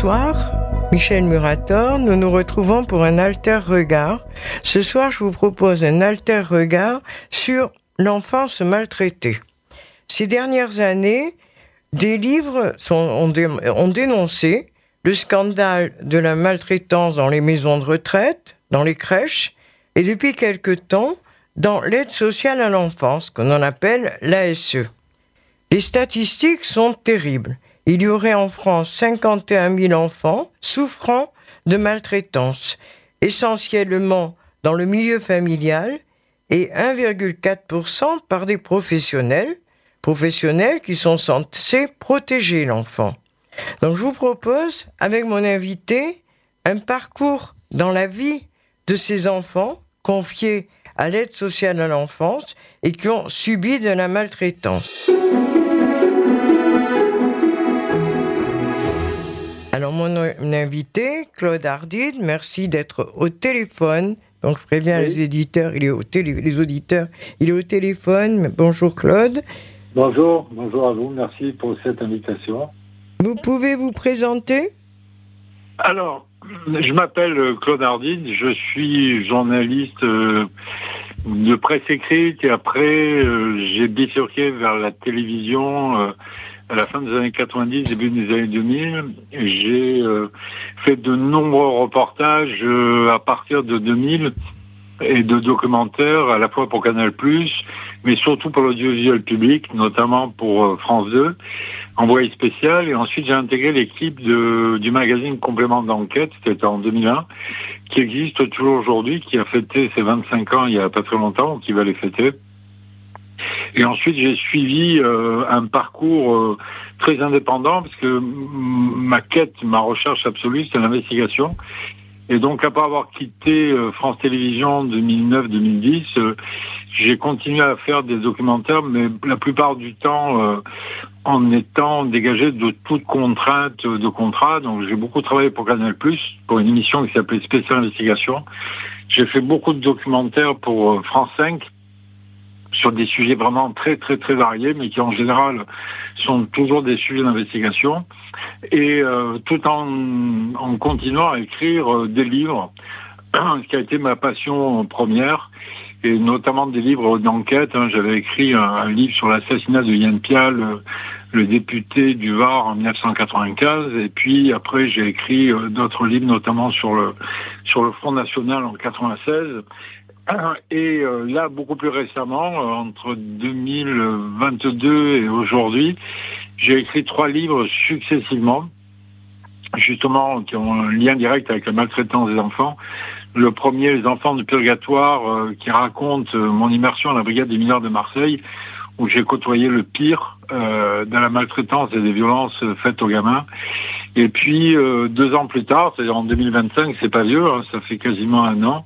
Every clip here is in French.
Bonsoir, Michel Murator, nous nous retrouvons pour un alter regard. Ce soir, je vous propose un alter regard sur l'enfance maltraitée. Ces dernières années, des livres ont dénoncé le scandale de la maltraitance dans les maisons de retraite, dans les crèches, et depuis quelque temps, dans l'aide sociale à l'enfance, qu'on en appelle l'ASE. Les statistiques sont terribles. Il y aurait en France 51 000 enfants souffrant de maltraitance, essentiellement dans le milieu familial, et 1,4% par des professionnels qui sont censés protéger l'enfant. Donc je vous propose, avec mon invité, un parcours dans la vie de ces enfants confiés à l'aide sociale à l'enfance et qui ont subi de la maltraitance. Alors mon invité, Claude Ardide, merci d'être au téléphone. Donc je préviens les auditeurs, il est au téléphone. Bonjour Claude. Bonjour à vous, merci pour cette invitation. Vous pouvez vous présenter ? Alors, je m'appelle Claude Ardide, je suis journaliste de presse écrite et après j'ai bifurqué vers la télévision à la fin des années 90, début des années 2000. J'ai fait de nombreux reportages à partir de 2000 et de documentaires à la fois pour Canal+, mais surtout pour l'audiovisuel public, notamment pour France 2, envoyé spécial. Et ensuite, j'ai intégré l'équipe du magazine Complément d'enquête, c'était en 2001, qui existe toujours aujourd'hui, qui a fêté ses 25 ans il y a pas très longtemps, qui va les fêter. Et ensuite, j'ai suivi un parcours très indépendant, parce que ma recherche absolue, c'est l'investigation. Et donc, après avoir quitté France Télévisions 2009-2010, j'ai continué à faire des documentaires, mais la plupart du temps en étant dégagé de toute contrainte de contrat. Donc, j'ai beaucoup travaillé pour Canal+, pour une émission qui s'appelait Spécial Investigation. J'ai fait beaucoup de documentaires pour France 5, sur des sujets vraiment très très très variés, mais qui en général sont toujours des sujets d'investigation, et tout en continuant à écrire des livres, ce qui a été ma passion première, et notamment des livres d'enquête. J'avais écrit un livre sur l'assassinat de Yann Pial, le député du Var en 1995, et puis après j'ai écrit d'autres livres, notamment sur le Front National en 1996. Et là, beaucoup plus récemment, entre 2022 et aujourd'hui, j'ai écrit 3 livres successivement, justement, qui ont un lien direct avec la maltraitance des enfants. Le premier, Les enfants du purgatoire, qui raconte mon immersion à la brigade des mineurs de Marseille, où j'ai côtoyé le pire de la maltraitance et des violences faites aux gamins. Et puis, 2 ans plus tard, c'est-à-dire en 2025, c'est pas vieux, ça fait quasiment 1 an,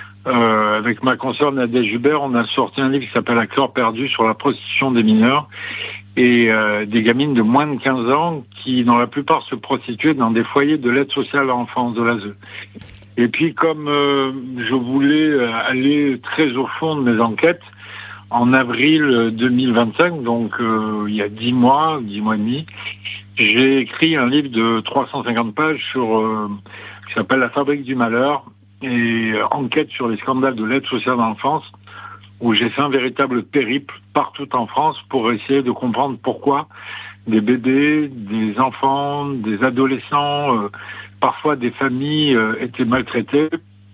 avec ma consoeur Nadège Hubert, on a sorti un livre qui s'appelle À cœur perdu sur la prostitution des mineurs et des gamines de moins de 15 ans qui, dans la plupart, se prostituaient dans des foyers de l'aide sociale à l'enfance, de l'ASE. Et puis, comme je voulais aller très au fond de mes enquêtes, en avril 2025, donc il y a 10 mois et demi, j'ai écrit un livre de 350 pages qui s'appelle La fabrique du malheur, et enquête sur les scandales de l'aide sociale à l'enfance, où j'ai fait un véritable périple partout en France pour essayer de comprendre pourquoi des bébés, des enfants, des adolescents, parfois des familles étaient maltraitées.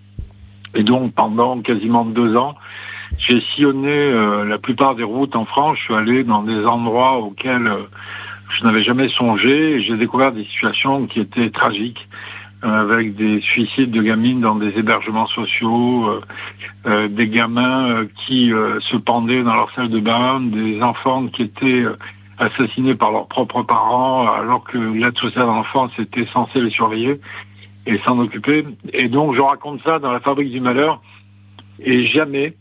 Et donc pendant quasiment 2 ans, j'ai sillonné la plupart des routes en France. Je suis allé dans des endroits auxquels je n'avais jamais songé, et j'ai découvert des situations qui étaient tragiques, avec des suicides de gamines dans des hébergements sociaux, des gamins qui se pendaient dans leur salle de bain, des enfants qui étaient assassinés par leurs propres parents, alors que l'aide sociale à l'enfance était censée les surveiller et s'en occuper. Et donc je raconte ça dans La fabrique du malheur, et jamais,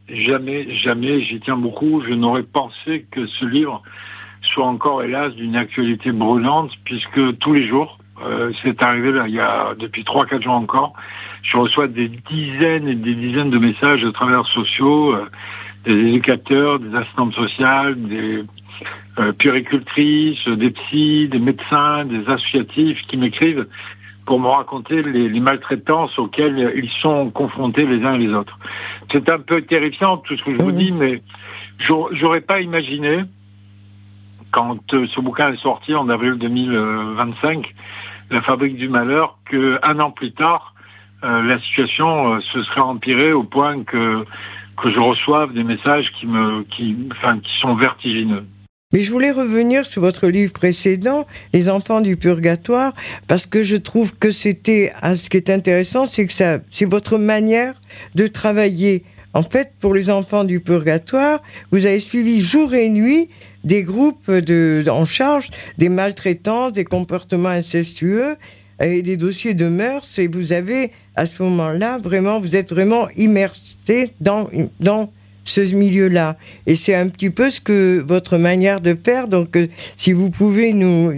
j'y tiens beaucoup, je n'aurais pensé que ce livre soit encore, hélas, d'une actualité brûlante, puisque tous les jours, c'est arrivé là, il y a depuis 3-4 jours encore, je reçois des dizaines et des dizaines de messages de travailleurs sociaux, des éducateurs, des assistantes sociales, des puéricultrices, des psys, des médecins, des associatifs qui m'écrivent pour me raconter les maltraitances auxquelles ils sont confrontés les uns et les autres. C'est un peu terrifiant tout ce que je vous dis, mais j'aurais pas imaginé, quand ce bouquin est sorti en avril 2025, La Fabrique du Malheur, qu'un an plus tard, la situation se serait empirée au point que je reçoive des messages qui sont vertigineux. Mais je voulais revenir sur votre livre précédent, Les enfants du purgatoire, parce que je trouve que ce qui est intéressant, c'est que c'est votre manière de travailler. En fait, pour les enfants du purgatoire, vous avez suivi jour et nuit des groupes en charge des maltraitances, des comportements incestueux et des dossiers de mœurs, et vous avez, à ce moment-là, vous êtes vraiment immersé dans ce milieu-là. Et c'est un petit peu ce que votre manière de faire. Donc, si vous pouvez nous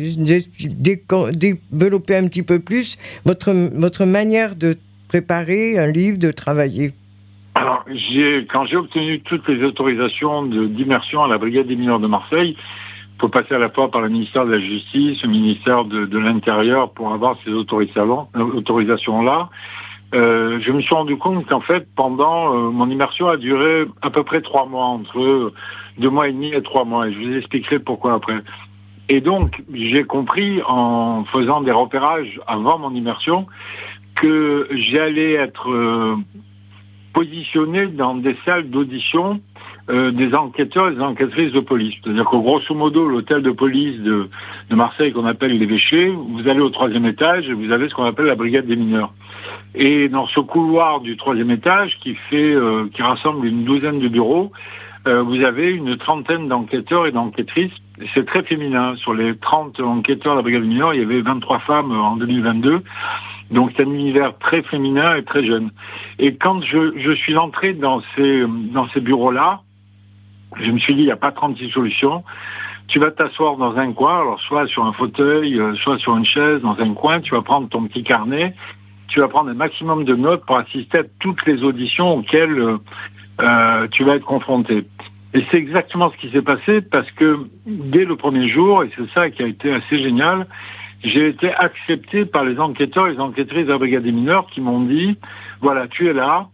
développer un petit peu plus votre manière de préparer un livre, de travailler. Alors, quand j'ai obtenu toutes les autorisations d'immersion à la Brigade des mineurs de Marseille, il faut passer à la fois par le ministère de la Justice, le ministère de l'Intérieur pour avoir ces autorisations-là. Je me suis rendu compte qu'en fait, pendant mon immersion a duré à peu près 3 mois, entre 2 mois et demi et 3 mois. Et je vous expliquerai pourquoi après. Et donc, j'ai compris en faisant des repérages avant mon immersion que j'allais être positionné dans des salles d'audition des enquêteurs et des enquêtrices de police. C'est-à-dire que grosso modo, l'hôtel de police de Marseille qu'on appelle l'évêché, vous allez au 3e étage et vous avez ce qu'on appelle la brigade des mineurs. Et dans ce couloir du 3e étage qui rassemble une douzaine de bureaux, vous avez une trentaine d'enquêteurs et d'enquêtrices. C'est très féminin. Sur les 30 enquêteurs de la brigade des mineurs, il y avait 23 femmes en 2022. Donc c'est un univers très féminin et très jeune. Et quand je suis entré dans ces bureaux-là, je me suis dit, il n'y a pas 36 solutions. Tu vas t'asseoir dans un coin, alors soit sur un fauteuil, soit sur une chaise, dans un coin, tu vas prendre ton petit carnet, tu vas prendre un maximum de notes pour assister à toutes les auditions auxquelles tu vas être confronté. Et c'est exactement ce qui s'est passé parce que dès le premier jour, et c'est ça qui a été assez génial, j'ai été accepté par les enquêteurs et les enquêtrices de la brigade des mineurs qui m'ont dit, voilà, tu es là,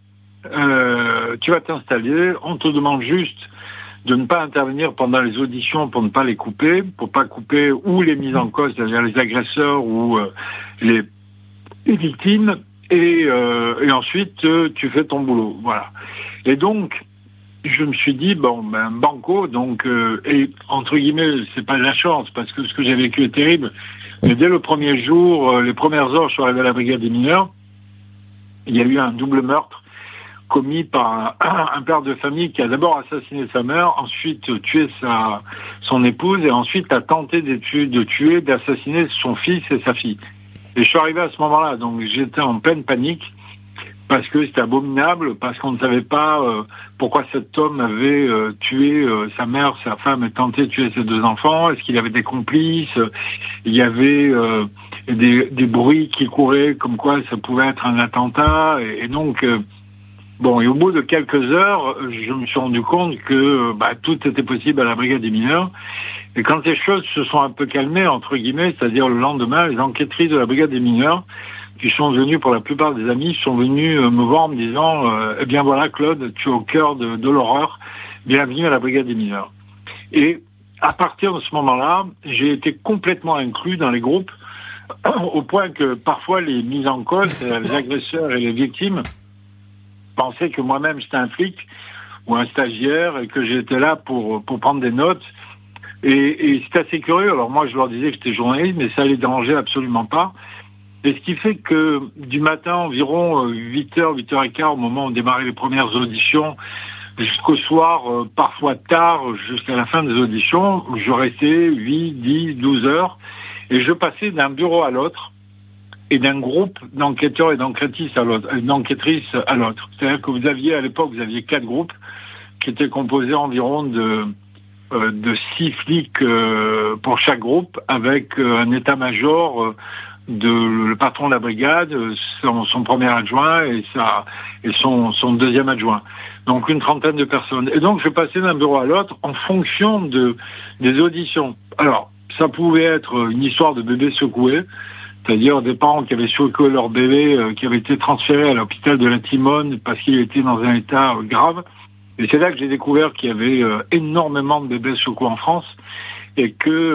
tu vas t'installer, on te demande juste de ne pas intervenir pendant les auditions pour ne pas les couper, pour pas couper ou les mises en cause, c'est-à-dire les agresseurs ou les victimes, et ensuite tu fais ton boulot. Voilà. Et donc, je me suis dit, banco, donc, et entre guillemets, c'est pas de la chance, parce que ce que j'ai vécu est terrible, mais dès le premier jour, les premières heures, je suis arrivé à la brigade des mineurs, il y a eu un double meurtre commis par un père de famille qui a d'abord assassiné sa mère, ensuite tué son épouse, et ensuite a tenté d'assassiner son fils et sa fille. Et je suis arrivé à ce moment-là, donc j'étais en pleine panique, parce que c'était abominable, parce qu'on ne savait pas pourquoi cet homme avait tué sa mère, sa femme et tenté de tuer ses 2 enfants. Est-ce qu'il avait des complices? Il y avait des bruits qui couraient comme quoi ça pouvait être un attentat. Et donc, et au bout de quelques heures, je me suis rendu compte que tout était possible à la brigade des mineurs. Et quand les choses se sont un peu calmées, entre guillemets, c'est-à-dire le lendemain, les enquêtrices de la brigade des mineurs, qui sont venus pour la plupart des amis, sont venus me voir en me disant eh bien voilà Claude, tu es au cœur de l'horreur, bienvenue à la brigade des mineurs. Et à partir de ce moment-là, j'ai été complètement inclus dans les groupes, au point que parfois les mises en cause, les agresseurs et les victimes, pensaient que moi-même j'étais un flic ou un stagiaire et que j'étais là pour prendre des notes. Et c'était assez curieux. Alors moi je leur disais que j'étais journaliste, mais ça les dérangeait absolument pas. Et ce qui fait que du matin environ 8h, 8h15, au moment où on démarrait les premières auditions, jusqu'au soir, parfois tard, jusqu'à la fin des auditions, je restais 8, 10, 12 heures, et je passais d'un bureau à l'autre, et d'un groupe d'enquêteurs et d'enquêtrices à l'autre. C'est-à-dire que à l'époque, vous aviez 4 groupes, qui étaient composés environ de 6 flics pour chaque groupe, avec un état-major le patron de la brigade, son premier adjoint et son 2e adjoint. Donc une trentaine de personnes. Et donc je passais d'un bureau à l'autre en fonction des auditions. Alors, ça pouvait être une histoire de bébé secoué, C'est-à-dire des parents qui avaient secoué leur bébé, qui avaient été transférés à l'hôpital de la Timone parce qu'il était dans un état grave. Et c'est là que j'ai découvert qu'il y avait énormément de bébés secoués en France et que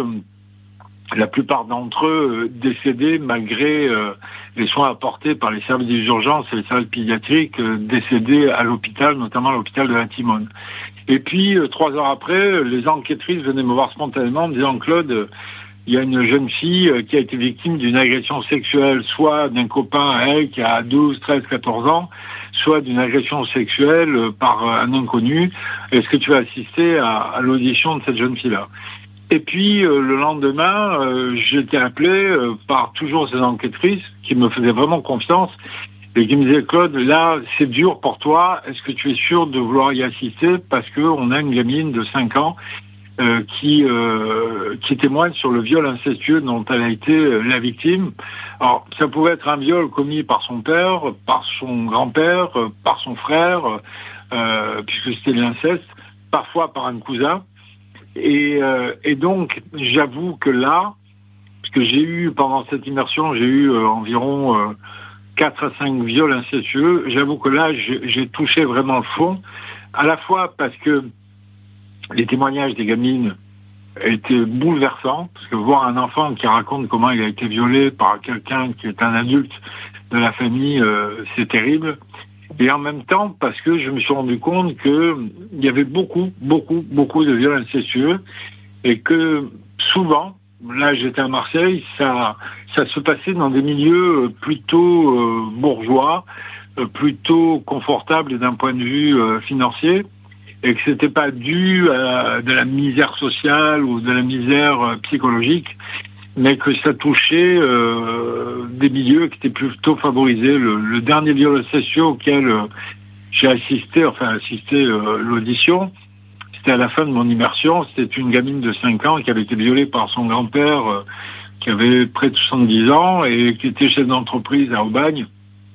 la plupart d'entre eux décédaient malgré les soins apportés par les services d'urgence et les services pédiatriques, décédés à l'hôpital, notamment à l'hôpital de la Timone. Et puis, 3 heures après, les enquêtrices venaient me voir spontanément en me disant « Claude, il y a une jeune fille qui a été victime d'une agression sexuelle, soit d'un copain à elle qui a 12, 13, 14 ans, soit d'une agression sexuelle par un inconnu. Est-ce que tu vas assister à l'audition de cette jeune fille-là ?» Et puis, le lendemain, j'ai été appelé par toujours ces enquêtrices qui me faisaient vraiment confiance et qui me disaient « Claude, là, c'est dur pour toi. Est-ce que tu es sûr de vouloir y assister parce qu'on a une gamine de 5 ans qui témoigne sur le viol incestueux dont elle a été la victime. » Alors, ça pouvait être un viol commis par son père, par son grand-père, par son frère, puisque c'était l'inceste, parfois par un cousin. Et donc, j'avoue que là, parce que j'ai eu, pendant cette immersion, j'ai eu environ 4 à 5 viols incestueux, j'avoue que là, j'ai touché vraiment le fond, à la fois parce que les témoignages des gamines étaient bouleversants, parce que voir un enfant qui raconte comment il a été violé par quelqu'un qui est un adulte de la famille, c'est terrible. Et en même temps, parce que je me suis rendu compte qu'il y avait beaucoup de viols incestueux et que souvent, là j'étais à Marseille, ça se passait dans des milieux plutôt bourgeois, plutôt confortables d'un point de vue financier, et que c'était pas dû à de la misère sociale ou de la misère psychologique, mais que ça touchait des milieux qui étaient plutôt favorisés. Le dernier viol incestueux auquel j'ai assisté l'audition, c'était à la fin de mon immersion. C'était une gamine de 5 ans qui avait été violée par son grand-père qui avait près de 70 ans et qui était chef d'entreprise à Aubagne.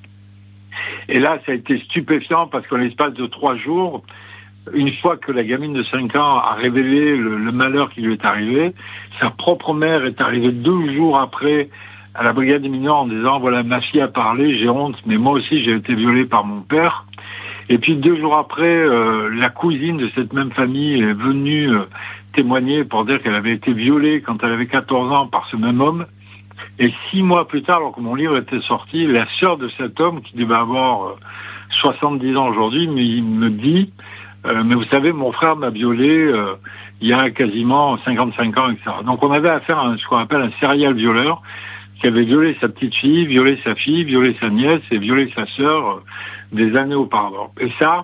Et là, ça a été stupéfiant parce qu'en l'espace de 3 jours, une fois que la gamine de 5 ans a révélé le malheur qui lui est arrivé, sa propre mère est arrivée 2 jours après à la brigade des mineurs en disant « Voilà, ma fille a parlé, j'ai honte, mais moi aussi j'ai été violée par mon père ». Et puis 2 jours après, la cousine de cette même famille est venue témoigner pour dire qu'elle avait été violée quand elle avait 14 ans par ce même homme. Et 6 mois plus tard, alors que mon livre était sorti, la sœur de cet homme, qui devait avoir 70 ans aujourd'hui, me dit mais vous savez, mon frère m'a violé il y a quasiment 55 ans, etc. Donc on avait affaire à ce qu'on appelle un serial violeur qui avait violé sa petite fille, violé sa fille, violé sa nièce et violé sa sœur des années auparavant. Et ça,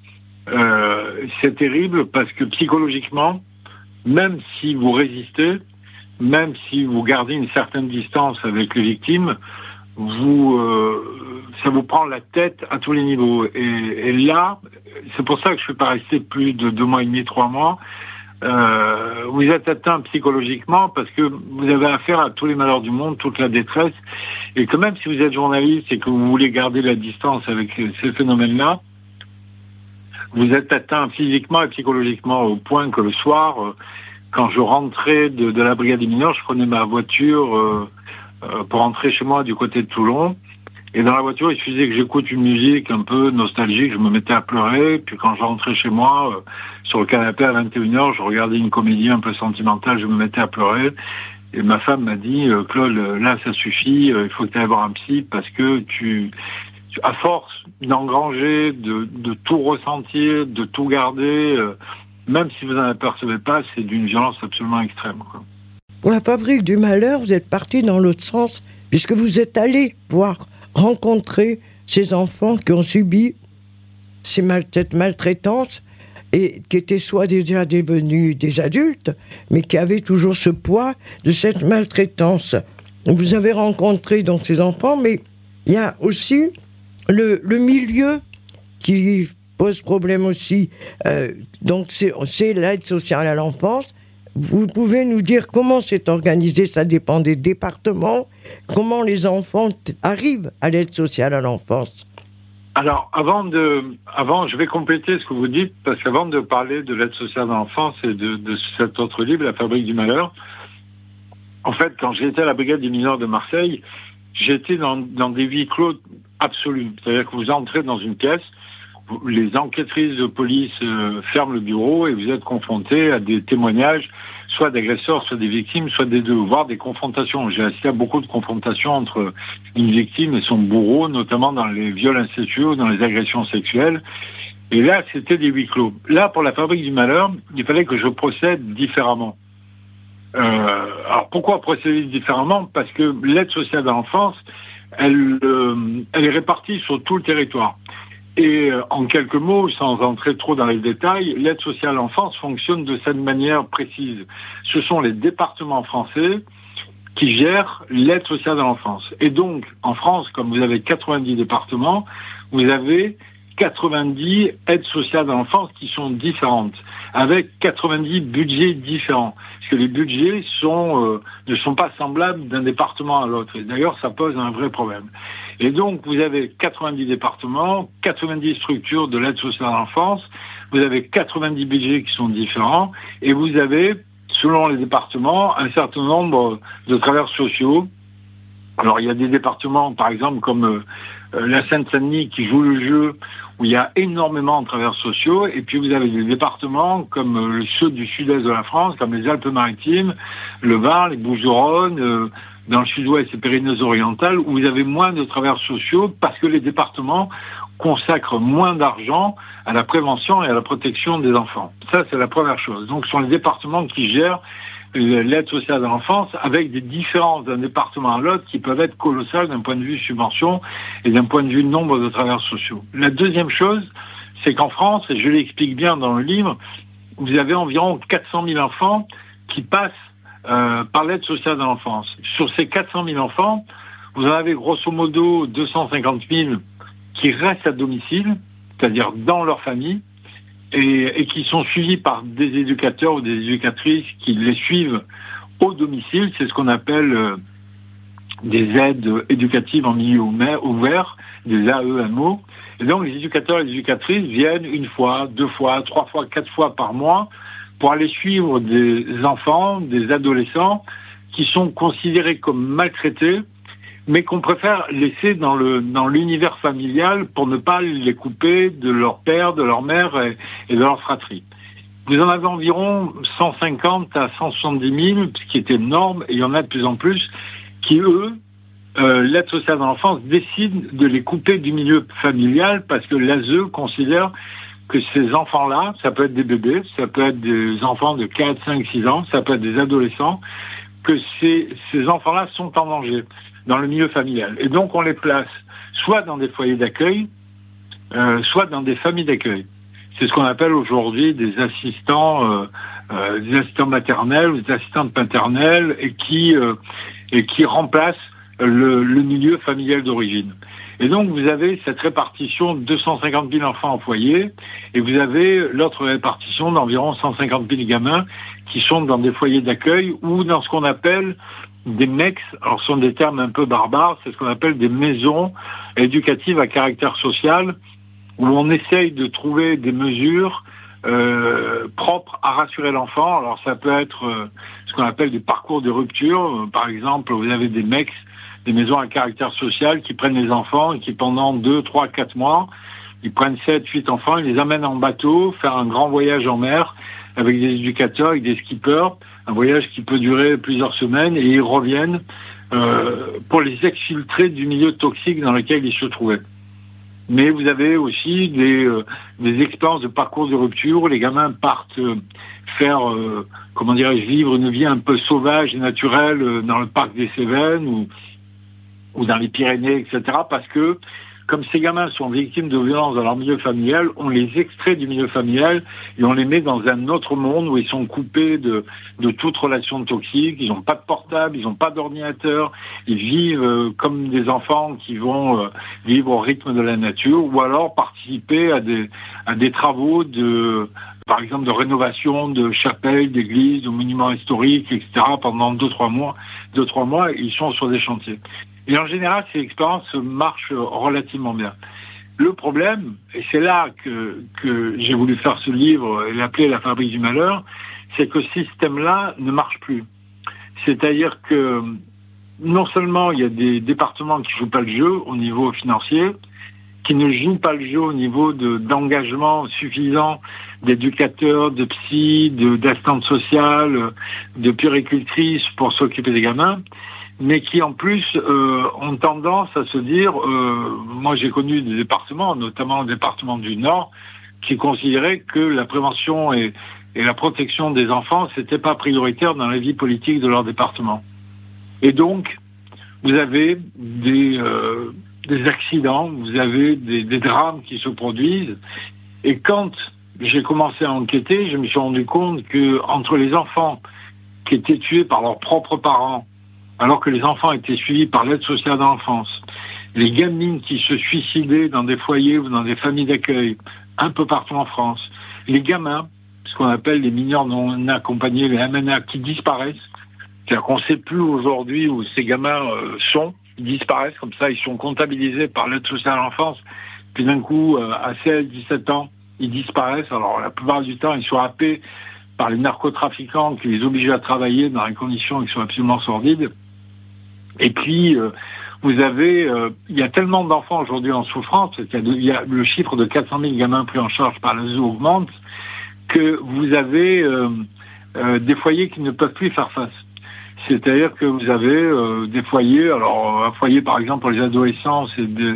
c'est terrible parce que psychologiquement, même si vous résistez, même si vous gardez une certaine distance avec les victimes, ça vous prend la tête à tous les niveaux. Et là, c'est pour ça que je ne suis pas resté plus de 2 mois et demi, 3 mois. Vous êtes atteint psychologiquement parce que vous avez affaire à tous les malheurs du monde, toute la détresse, et que même si vous êtes journaliste et que vous voulez garder la distance avec ces phénomènes-là, vous êtes atteint physiquement et psychologiquement au point que le soir, quand je rentrais de la brigade des mineurs, je prenais ma voiture pour rentrer chez moi du côté de Toulon. Et dans la voiture, il suffisait que j'écoute une musique un peu nostalgique, je me mettais à pleurer. Puis quand je rentrais chez moi, sur le canapé à 21h, je regardais une comédie un peu sentimentale, je me mettais à pleurer. Et ma femme m'a dit, Claude, là ça suffit, il faut que tu ailles voir un psy parce que tu à force d'engranger, de tout ressentir, de tout garder, même si vous n'en apercevez pas, c'est d'une violence absolument extrême, quoi. Pour la fabrique du malheur, vous êtes parti dans l'autre sens, puisque vous êtes allé rencontrer ces enfants qui ont subi cette maltraitance et qui étaient soit déjà devenus des adultes, mais qui avaient toujours ce poids de cette maltraitance. Vous avez rencontré donc ces enfants, mais il y a aussi le milieu qui pose problème aussi. Donc c'est l'aide sociale à l'enfance. Vous pouvez nous dire comment c'est organisé? Ça dépend des départements. Comment les enfants arrivent à l'aide sociale à l'enfance? Alors, avant, je vais compléter ce que vous dites, parce qu'avant de parler de l'aide sociale à l'enfance et de cet autre livre, La fabrique du malheur, En fait, quand j'étais à la brigade des mineurs de Marseille, j'étais dans des huis clos absolus. C'est-à-dire que vous entrez dans une pièce, les enquêtrices de police ferment le bureau et vous êtes confronté à des témoignages, soit d'agresseurs, soit des victimes, soit des deux, voire des confrontations. J'ai assisté à beaucoup de confrontations entre une victime et son bourreau, notamment dans les viols incestueux ou dans les agressions sexuelles. Et là, c'était des huis clos. Là, pour la fabrique du malheur, il fallait que je procède différemment. Alors pourquoi procéder différemment? Parce que l'aide sociale à l'enfance, elle est répartie sur tout le territoire. Et en quelques mots, sans entrer trop dans les détails, l'aide sociale à l'enfance fonctionne de cette manière précise. Ce sont les départements français qui gèrent l'aide sociale à l'enfance. Et donc, en France, comme vous avez 90 départements, vous avez 90 aides sociales à l'enfance qui sont différentes, avec 90 budgets différents. Parce que les budgets ne sont pas semblables d'un département à l'autre. Et d'ailleurs, ça pose un vrai problème. Et donc, vous avez 90 départements, 90 structures de l'aide sociale à l'enfance, vous avez 90 budgets qui sont différents, et vous avez, selon les départements, un certain nombre de travers sociaux. Alors, il y a des départements, par exemple, comme la Seine-Saint-Denis, qui joue le jeu, où il y a énormément de travers sociaux, et puis vous avez des départements comme ceux du sud-est de la France, comme les Alpes-Maritimes, le Var, les Bouches-du-Rhône, dans le sud-ouest et Pyrénées-Orientales, où vous avez moins de travers sociaux parce que les départements consacrent moins d'argent à la prévention et à la protection des enfants. Ça, c'est la première chose. Donc, ce sont les départements qui gèrent l'aide sociale à l'enfance avec des différences d'un département à l'autre qui peuvent être colossales d'un point de vue subvention et d'un point de vue nombre de travers sociaux. La deuxième chose, c'est qu'en France, et je l'explique bien dans le livre, vous avez environ 400 000 enfants qui passent par l'aide sociale à l'enfance. Sur ces 400 000 enfants, vous en avez grosso modo 250 000 qui restent à domicile, c'est-à-dire dans leur famille, et qui sont suivis par des éducateurs ou des éducatrices qui les suivent au domicile. C'est ce qu'on appelle des aides éducatives en milieu ouvert, des AEMO. Et donc les éducateurs et les éducatrices viennent une fois, deux fois, trois fois, quatre fois par mois pour aller suivre des enfants, des adolescents qui sont considérés comme maltraités, mais qu'on préfère laisser dans l'univers familial pour ne pas les couper de leur père, de leur mère et de leur fratrie. Vous en avez environ 150 à 170 000, ce qui est énorme, et il y en a de plus en plus, qui, eux, l'aide sociale à l'enfance décide de les couper du milieu familial parce que l'ASE considère que ces enfants-là, ça peut être des bébés, ça peut être des enfants de 4, 5, 6 ans, ça peut être des adolescents, que ces enfants-là sont en danger dans le milieu familial. Et donc on les place soit dans des foyers d'accueil, soit dans des familles d'accueil. C'est ce qu'on appelle aujourd'hui des assistants maternels ou des assistantes paternelles et qui remplacent le milieu familial d'origine. Et donc vous avez cette répartition de 250 000 enfants en foyer et vous avez l'autre répartition d'environ 150 000 gamins qui sont dans des foyers d'accueil ou dans ce qu'on appelle des MEX, alors ce sont des termes un peu barbares, c'est ce qu'on appelle des maisons éducatives à caractère social, où on essaye de trouver des mesures propres à rassurer l'enfant. Alors ça peut être ce qu'on appelle des parcours de rupture. Par exemple, vous avez des MEX, des maisons à caractère social, qui prennent les enfants et qui pendant 2, 3, 4 mois, ils prennent 7, 8 enfants, ils les amènent en bateau, faire un grand voyage en mer avec des éducateurs, avec des skippers, un voyage qui peut durer plusieurs semaines et ils reviennent pour les exfiltrer du milieu toxique dans lequel ils se trouvaient. Mais vous avez aussi des expériences de parcours de rupture où les gamins partent faire, vivre une vie un peu sauvage et naturelle dans le parc des Cévennes ou dans les Pyrénées, etc. Parce que, comme ces gamins sont victimes de violences dans leur milieu familial, on les extrait du milieu familial et on les met dans un autre monde où ils sont coupés de toute relation toxique, ils n'ont pas de portable, ils n'ont pas d'ordinateur, ils vivent comme des enfants qui vont vivre au rythme de la nature ou alors participer à des travaux par exemple de rénovation de chapelles, d'églises, de monuments historiques, etc. pendant 2-3 mois, ils sont sur des chantiers. Et en général, ces expériences marchent relativement bien. Le problème, et c'est là que j'ai voulu faire ce livre et l'appeler La fabrique du malheur, c'est que ce système-là ne marche plus. C'est-à-dire que non seulement il y a des départements qui ne jouent pas le jeu au niveau financier, qui ne jouent pas le jeu au niveau d'engagement suffisant d'éducateurs, de psy, d'assistantes sociales, de puéricultrices pour s'occuper des gamins, mais qui en plus ont tendance à se dire, moi j'ai connu des départements, notamment le département du Nord, qui considéraient que la prévention et la protection des enfants, c'était pas prioritaire dans la vie politique de leur département. Et donc, vous avez des accidents, vous avez des drames qui se produisent. Et quand j'ai commencé à enquêter, je me suis rendu compte que entre les enfants qui étaient tués par leurs propres parents, alors que les enfants étaient suivis par l'aide sociale de l'enfance, les gamines qui se suicidaient dans des foyers ou dans des familles d'accueil, un peu partout en France, les gamins, ce qu'on appelle les mineurs non accompagnés, les MNA, qui disparaissent, c'est-à-dire qu'on ne sait plus aujourd'hui où ces gamins sont, ils disparaissent comme ça, ils sont comptabilisés par l'aide sociale à l'enfance, puis d'un coup, à 16, 17 ans, ils disparaissent. Alors la plupart du temps, ils sont happés par les narcotrafiquants qui les obligent à travailler dans des conditions qui sont absolument sordides. Et puis, vous avez, il y a tellement d'enfants aujourd'hui en souffrance, il y a le chiffre de 400 000 gamins pris en charge par l'ASE augmente, que vous avez des foyers qui ne peuvent plus faire face. C'est-à-dire que vous avez des foyers, alors un foyer par exemple pour les adolescents, c'est de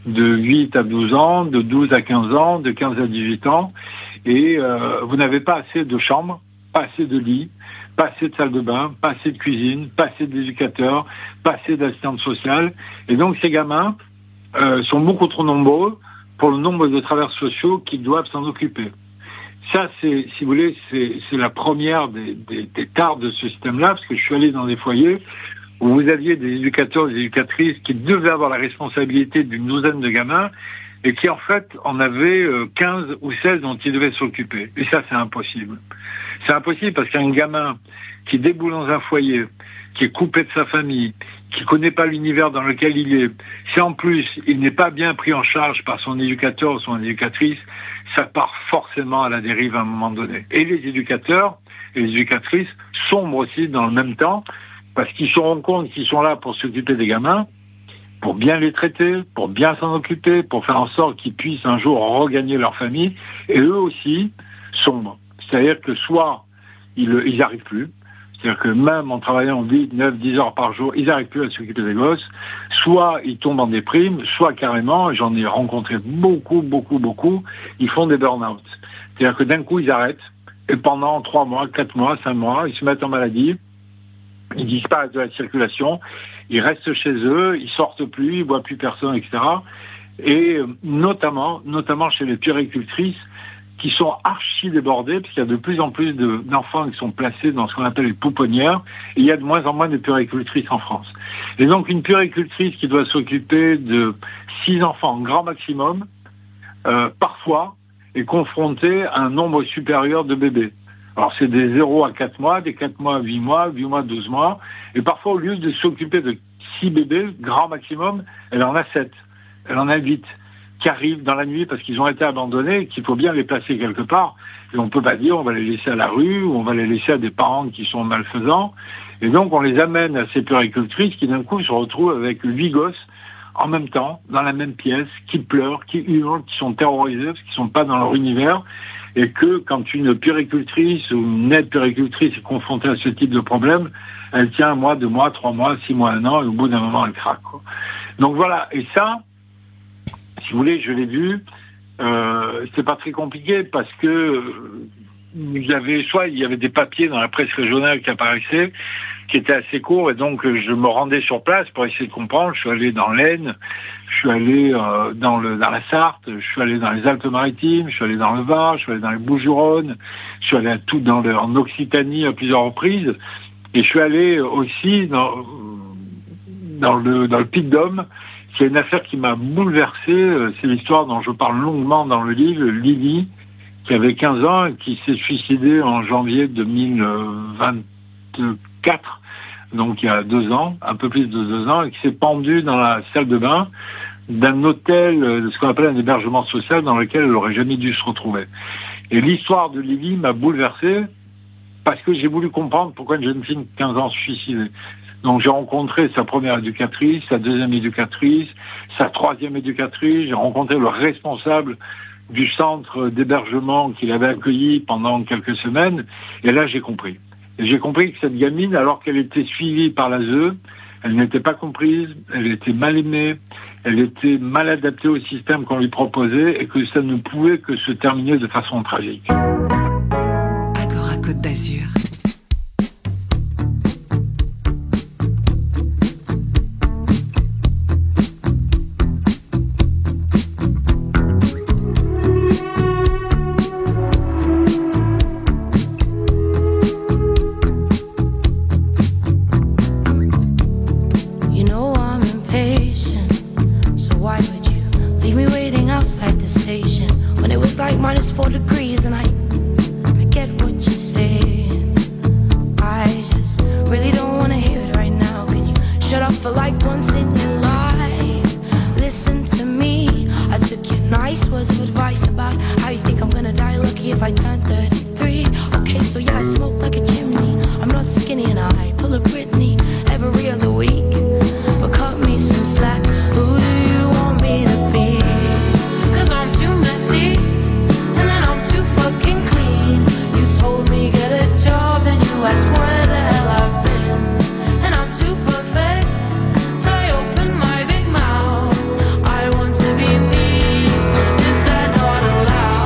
8 à 12 ans, de 12 à 15 ans, de 15 à 18 ans, et vous n'avez pas assez de chambres, pas assez de lits, pas assez de salles de bain, pas assez de cuisine, pas assez d'éducateurs, pas assez d'assistantes sociales. Et donc ces gamins sont beaucoup trop nombreux pour le nombre de travailleurs sociaux qui doivent s'en occuper. Ça, si vous voulez, c'est la première des tares de ce système-là, parce que je suis allé dans des foyers où vous aviez des éducateurs et des éducatrices qui devaient avoir la responsabilité d'une douzaine de gamins et qui, en fait, en avaient 15 ou 16 dont ils devaient s'occuper. Et ça, c'est impossible. C'est impossible parce qu'un gamin qui déboule dans un foyer, qui est coupé de sa famille, qui ne connaît pas l'univers dans lequel il est, si en plus il n'est pas bien pris en charge par son éducateur ou son éducatrice, ça part forcément à la dérive à un moment donné. Et les éducateurs et les éducatrices sombrent aussi dans le même temps, parce qu'ils se rendent compte qu'ils sont là pour s'occuper des gamins, pour bien les traiter, pour bien s'en occuper, pour faire en sorte qu'ils puissent un jour regagner leur famille, et eux aussi sombrent. C'est-à-dire que soit ils n'y arrivent plus, c'est-à-dire que même en travaillant 8, 9, 10 heures par jour, ils n'arrivent plus à s'occuper des gosses, soit ils tombent en déprime, soit carrément, j'en ai rencontré beaucoup, ils font des burn-out. C'est-à-dire que d'un coup, ils arrêtent, et pendant 3 mois, 4 mois, 5 mois, ils se mettent en maladie, ils disparaissent de la circulation, ils restent chez eux, ils sortent plus, ils voient plus personne, etc. Et notamment chez les puéricultrices, qui sont archi débordés, parce qu'il y a de plus en plus d'enfants qui sont placés dans ce qu'on appelle les pouponnières, et il y a de moins en moins de puéricultrices en France. Et donc une puéricultrice qui doit s'occuper de 6 enfants, grand maximum, parfois est confrontée à un nombre supérieur de bébés. Alors c'est des 0 à 4 mois, des 4 mois à 8 mois, 8 mois à 12 mois, et parfois au lieu de s'occuper de 6 bébés, grand maximum, elle en a 7, elle en a 8. Qui arrivent dans la nuit parce qu'ils ont été abandonnés et qu'il faut bien les placer quelque part. Et on ne peut pas dire on va les laisser à la rue ou on va les laisser à des parents qui sont malfaisants. Et donc on les amène à ces puéricultrices qui d'un coup se retrouvent avec 8 gosses en même temps, dans la même pièce, qui pleurent, qui hurlent, qui sont terrorisés parce qu'ils ne sont pas dans leur univers. Et que quand une puéricultrice ou une aide puéricultrice est confrontée à ce type de problème, elle tient 1 mois, 2 mois, 3 mois, 6 mois, 1 an et au bout d'un moment elle craque, quoi. Donc voilà, et ça, si vous voulez, je l'ai vu, c'est pas très compliqué parce que il y avait des papiers dans la presse régionale qui apparaissaient, qui étaient assez courts, et donc je me rendais sur place pour essayer de comprendre. Je suis allé dans l'Aisne, je suis allé dans la Sarthe, je suis allé dans les Alpes-Maritimes, je suis allé dans le Var, je suis allé dans les Bouches-du-Rhône, je suis allé en Occitanie à plusieurs reprises, et je suis allé aussi dans le Puy-de-Dôme. C'est une affaire qui m'a bouleversé, c'est l'histoire dont je parle longuement dans le livre, Lily, qui avait 15 ans et qui s'est suicidée en janvier 2024, donc il y a 2 ans, un peu plus de 2 ans, et qui s'est pendue dans la salle de bain d'un hôtel, ce qu'on appelle un hébergement social, dans lequel elle n'aurait jamais dû se retrouver. Et l'histoire de Lily m'a bouleversé, parce que j'ai voulu comprendre pourquoi une jeune fille de 15 ans se suicidait. Donc j'ai rencontré sa première éducatrice, sa deuxième éducatrice, sa troisième éducatrice, j'ai rencontré le responsable du centre d'hébergement qu'il avait accueilli pendant quelques semaines, et là j'ai compris. Et j'ai compris que cette gamine, alors qu'elle était suivie par l'ASE, elle n'était pas comprise, elle était mal aimée, elle était mal adaptée au système qu'on lui proposait, et que ça ne pouvait que se terminer de façon tragique. Agora Côte d'Azur. Is that not allowed?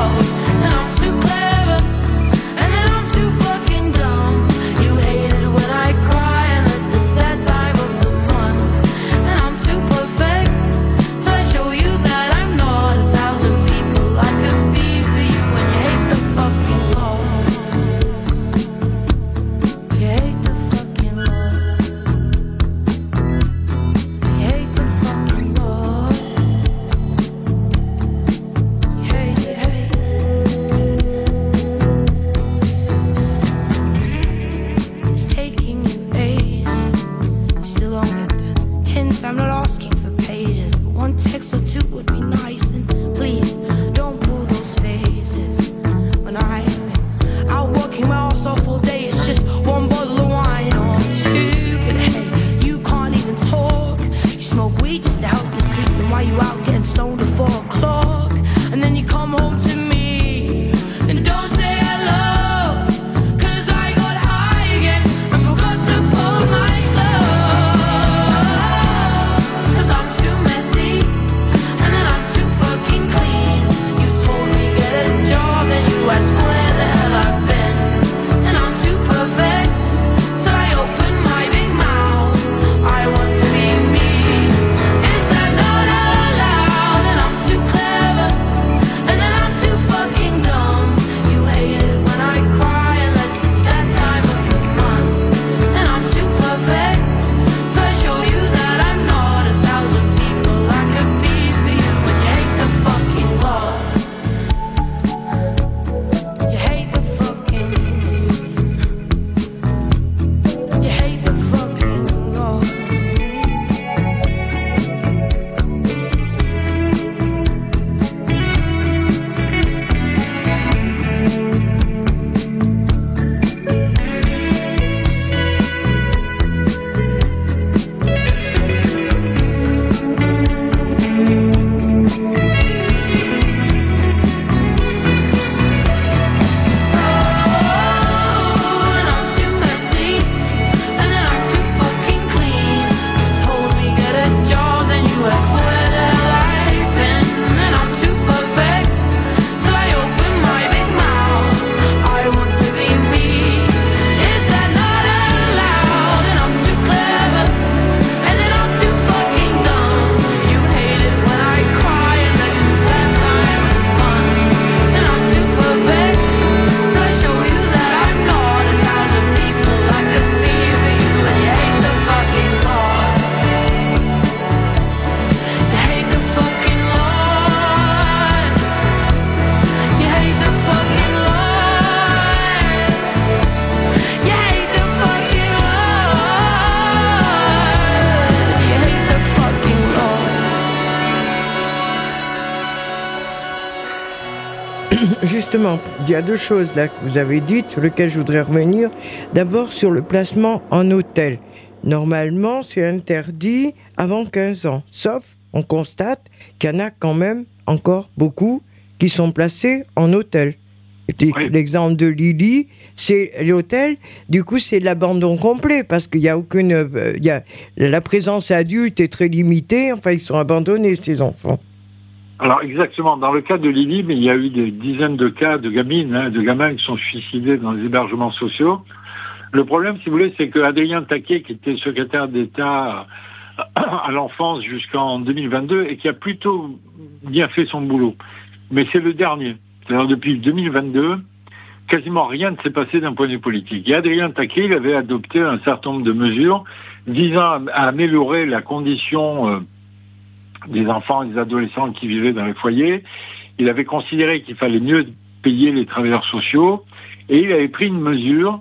justement, il y a deux choses là que vous avez dites sur lesquelles je voudrais revenir. D'abord sur le placement en hôtel. Normalement, c'est interdit avant 15 ans, sauf on constate qu'il y en a quand même encore beaucoup qui sont placés en hôtel. Oui. L'exemple de Lily, c'est l'hôtel, du coup c'est l'abandon complet parce qu'il y a aucune, la présence adulte est très limitée, enfin ils sont abandonnés ces enfants. Alors exactement, dans le cas de Lily, mais il y a eu des dizaines de cas de gamines, de gamins qui sont suicidés dans les hébergements sociaux. Le problème, si vous voulez, c'est que Adrien Taquet, qui était secrétaire d'État à l'enfance jusqu'en 2022 et qui a plutôt bien fait son boulot, mais c'est le dernier. C'est-à-dire depuis 2022, quasiment rien ne s'est passé d'un point de vue politique. Et Adrien Taquet, il avait adopté un certain nombre de mesures visant à améliorer la condition des enfants et des adolescents qui vivaient dans les foyers. Il avait considéré qu'il fallait mieux payer les travailleurs sociaux et il avait pris une mesure,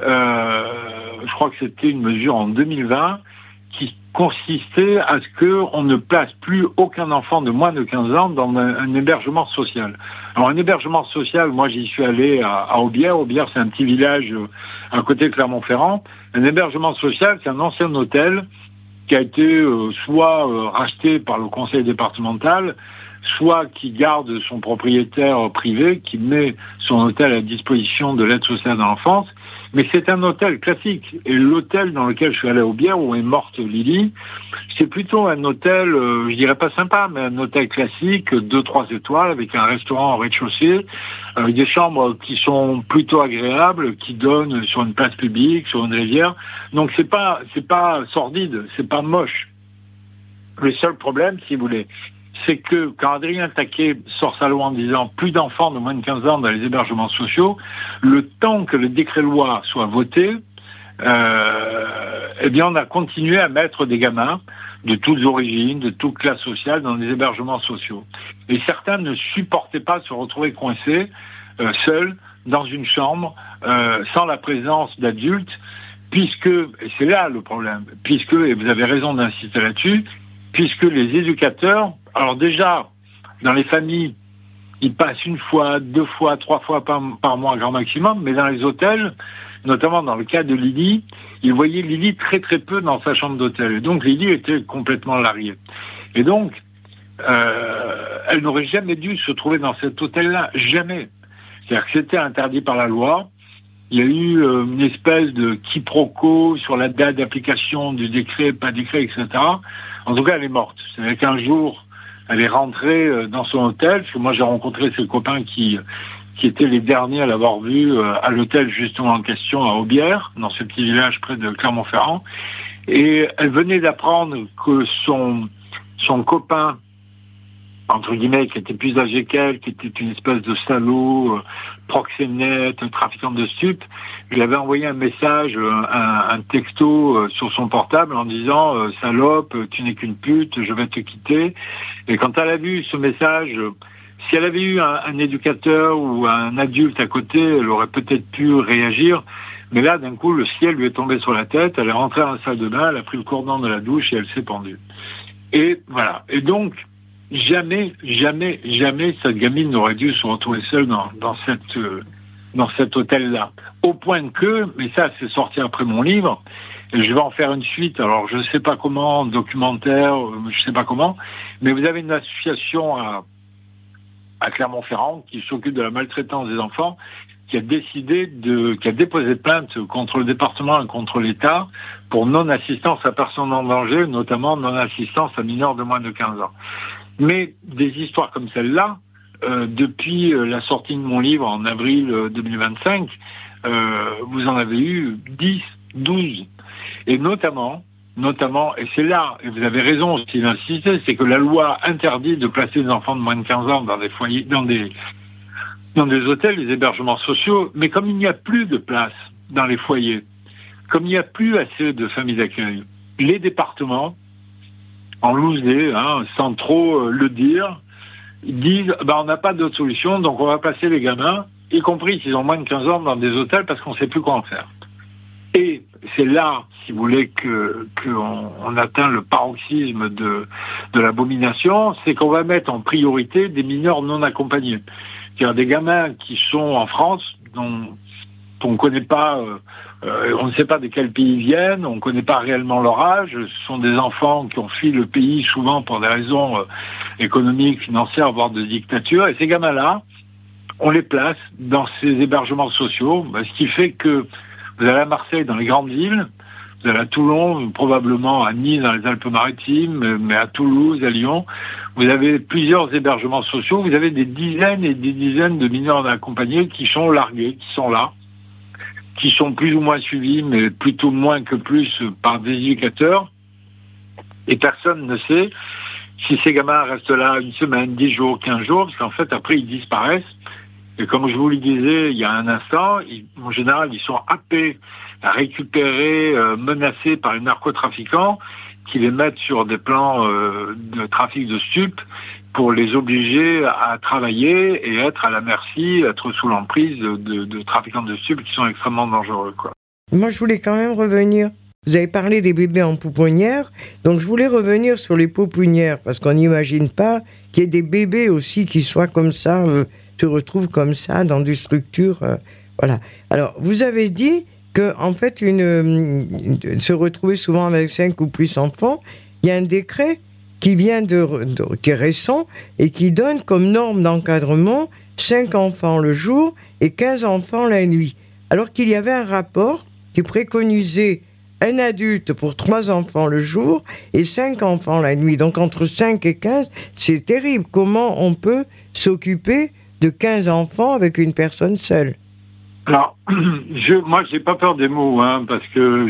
je crois que c'était une mesure en 2020, qui consistait à ce qu'on ne place plus aucun enfant de moins de 15 ans dans un hébergement social. Alors un hébergement social, moi j'y suis allé à Aubière. Aubière, c'est un petit village à côté de Clermont-Ferrand. Un hébergement social, c'est un ancien hôtel qui a été soit racheté par le conseil départemental, soit qui garde son propriétaire privé, qui met son hôtel à disposition de l'aide sociale de l'enfance. Mais c'est un hôtel classique. Et l'hôtel dans lequel je suis allé à Aubière, où est morte Lily, c'est plutôt un hôtel, je dirais pas sympa, mais un hôtel classique, 2-3 étoiles, avec un restaurant au rez-de-chaussée, avec des chambres qui sont plutôt agréables, qui donnent sur une place publique, sur une rivière. Donc c'est pas sordide, c'est pas moche. Le seul problème, si vous voulez, c'est que quand Adrien Taquet sort sa loi en disant plus d'enfants de moins de 15 ans dans les hébergements sociaux, le temps que le décret-loi soit voté, eh bien on a continué à mettre des gamins de toutes origines, de toutes classes sociales dans des hébergements sociaux. Et certains ne supportaient pas se retrouver coincés, seuls, dans une chambre, sans la présence d'adultes, puisque, et c'est là le problème, puisque, et vous avez raison d'insister là-dessus, puisque les éducateurs, alors déjà, dans les familles, ils passent 1 fois, 2 fois, 3 fois par mois, grand maximum, mais dans les hôtels, notamment dans le cas de Lily, ils voyaient Lily très très peu dans sa chambre d'hôtel. Et donc Lily était complètement larguée. Et donc, elle n'aurait jamais dû se trouver dans cet hôtel-là, jamais. C'est-à-dire que c'était interdit par la loi. Il y a eu une espèce de quiproquo sur la date d'application du décret, pas décret, etc. En tout cas, elle est morte. C'est-à-dire qu'un jour, elle est rentrée dans son hôtel, parce que moi j'ai rencontré ses copains qui étaient les derniers à l'avoir vue à l'hôtel justement en question à Aubière, dans ce petit village près de Clermont-Ferrand. Et elle venait d'apprendre que son copain, entre guillemets, qui était plus âgé qu'elle, qui était une espèce de salaud, proxénète, trafiquant de stupes, il avait envoyé un message, un texto sur son portable en disant « Salope, tu n'es qu'une pute, je vais te quitter ». Et quand elle a vu ce message, si elle avait eu un éducateur ou un adulte à côté, elle aurait peut-être pu réagir. Mais là, d'un coup, le ciel lui est tombé sur la tête, elle est rentrée dans la salle de bain, elle a pris le cordon de la douche et elle s'est pendue. Et voilà. Et donc, jamais cette gamine n'aurait dû se retrouver seule dans cet hôtel-là. Au point que, mais ça c'est sorti après mon livre, et je vais en faire une suite, alors je ne sais pas comment, documentaire, je ne sais pas comment, mais vous avez une association à Clermont-Ferrand qui s'occupe de la maltraitance des enfants, qui a déposé plainte contre le département et contre l'État pour non-assistance à personne en danger, notamment non-assistance à mineurs de moins de 15 ans. Mais des histoires comme celle-là, depuis la sortie de mon livre en avril 2025, vous en avez eu 10, 12. Et notamment, et c'est là, et vous avez raison aussi d'insister, c'est que la loi interdit de placer des enfants de moins de 15 ans dans des foyers, dans des hôtels, des hébergements sociaux, mais comme il n'y a plus de place dans les foyers, comme il n'y a plus assez de familles d'accueil, les départements, en loose-dé, sans trop le dire, ils disent on n'a pas d'autre solution, donc on va placer les gamins, y compris s'ils ont moins de 15 ans, dans des hôtels parce qu'on ne sait plus quoi en faire. Et c'est là, si vous voulez, qu'on atteint le paroxysme de l'abomination, c'est qu'on va mettre en priorité des mineurs non accompagnés. C'est-à-dire des gamins qui sont en France, dont on ne connaît pas, on ne sait pas de quel pays ils viennent, on ne connaît pas réellement leur âge. Ce sont des enfants qui ont fui le pays souvent pour des raisons économiques, financières, voire de dictature. Et ces gamins-là, on les place dans ces hébergements sociaux, ce qui fait que vous allez à Marseille, dans les grandes villes, vous allez à Toulon, probablement à Nice, dans les Alpes-Maritimes, mais à Toulouse, à Lyon, vous avez plusieurs hébergements sociaux, vous avez des dizaines et des dizaines de mineurs accompagnés qui sont largués, qui sont là, qui sont plus ou moins suivis, mais plutôt moins que plus par des éducateurs, et personne ne sait si ces gamins restent là une semaine, 10 jours, 15 jours, parce qu'en fait, après, ils disparaissent. Et comme je vous le disais il y a un instant, en général, ils sont happés, récupérés, menacés par les narcotrafiquants qui les mettent sur des plans de trafic de stupes pour les obliger à travailler et être à la merci, être sous l'emprise de trafiquants de stupes qui sont extrêmement dangereux, quoi. Moi, je voulais quand même revenir. Vous avez parlé des bébés en pouponnière, donc je voulais revenir sur les pouponnières, parce qu'on n'imagine pas qu'il y ait des bébés aussi qui soient comme ça, se retrouvent comme ça dans des structures. Voilà. Alors, vous avez dit que, en fait, se retrouver souvent avec 5 ou plus enfants, il y a un décret qui vient qui est récent et qui donne comme norme d'encadrement 5 enfants le jour et 15 enfants la nuit. Alors qu'il y avait un rapport qui préconisait un adulte pour 3 enfants le jour et 5 enfants la nuit. Donc entre 5 et 15, c'est terrible. Comment on peut s'occuper de 15 enfants avec une personne seule? Alors, moi, j'ai pas peur des mots, parce que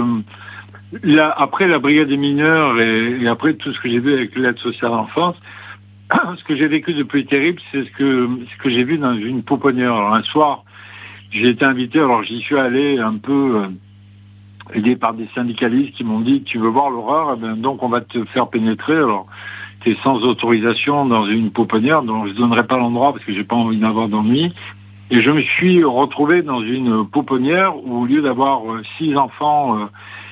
après la brigade des mineurs et après tout ce que j'ai vu avec l'aide sociale à l'enfance, ce que j'ai vécu de plus terrible, c'est ce que j'ai vu dans une pouponnière. Alors, un soir, j'ai été invité, alors j'y suis allé un peu aidé par des syndicalistes qui m'ont dit « Tu veux voir l'horreur ? Donc on va te faire pénétrer. » Alors, tu es sans autorisation dans une pouponnière, dont je ne donnerai pas l'endroit parce que j'ai pas envie d'avoir d'ennui. Et je me suis retrouvé dans une pouponnière où, au lieu d'avoir 6 enfants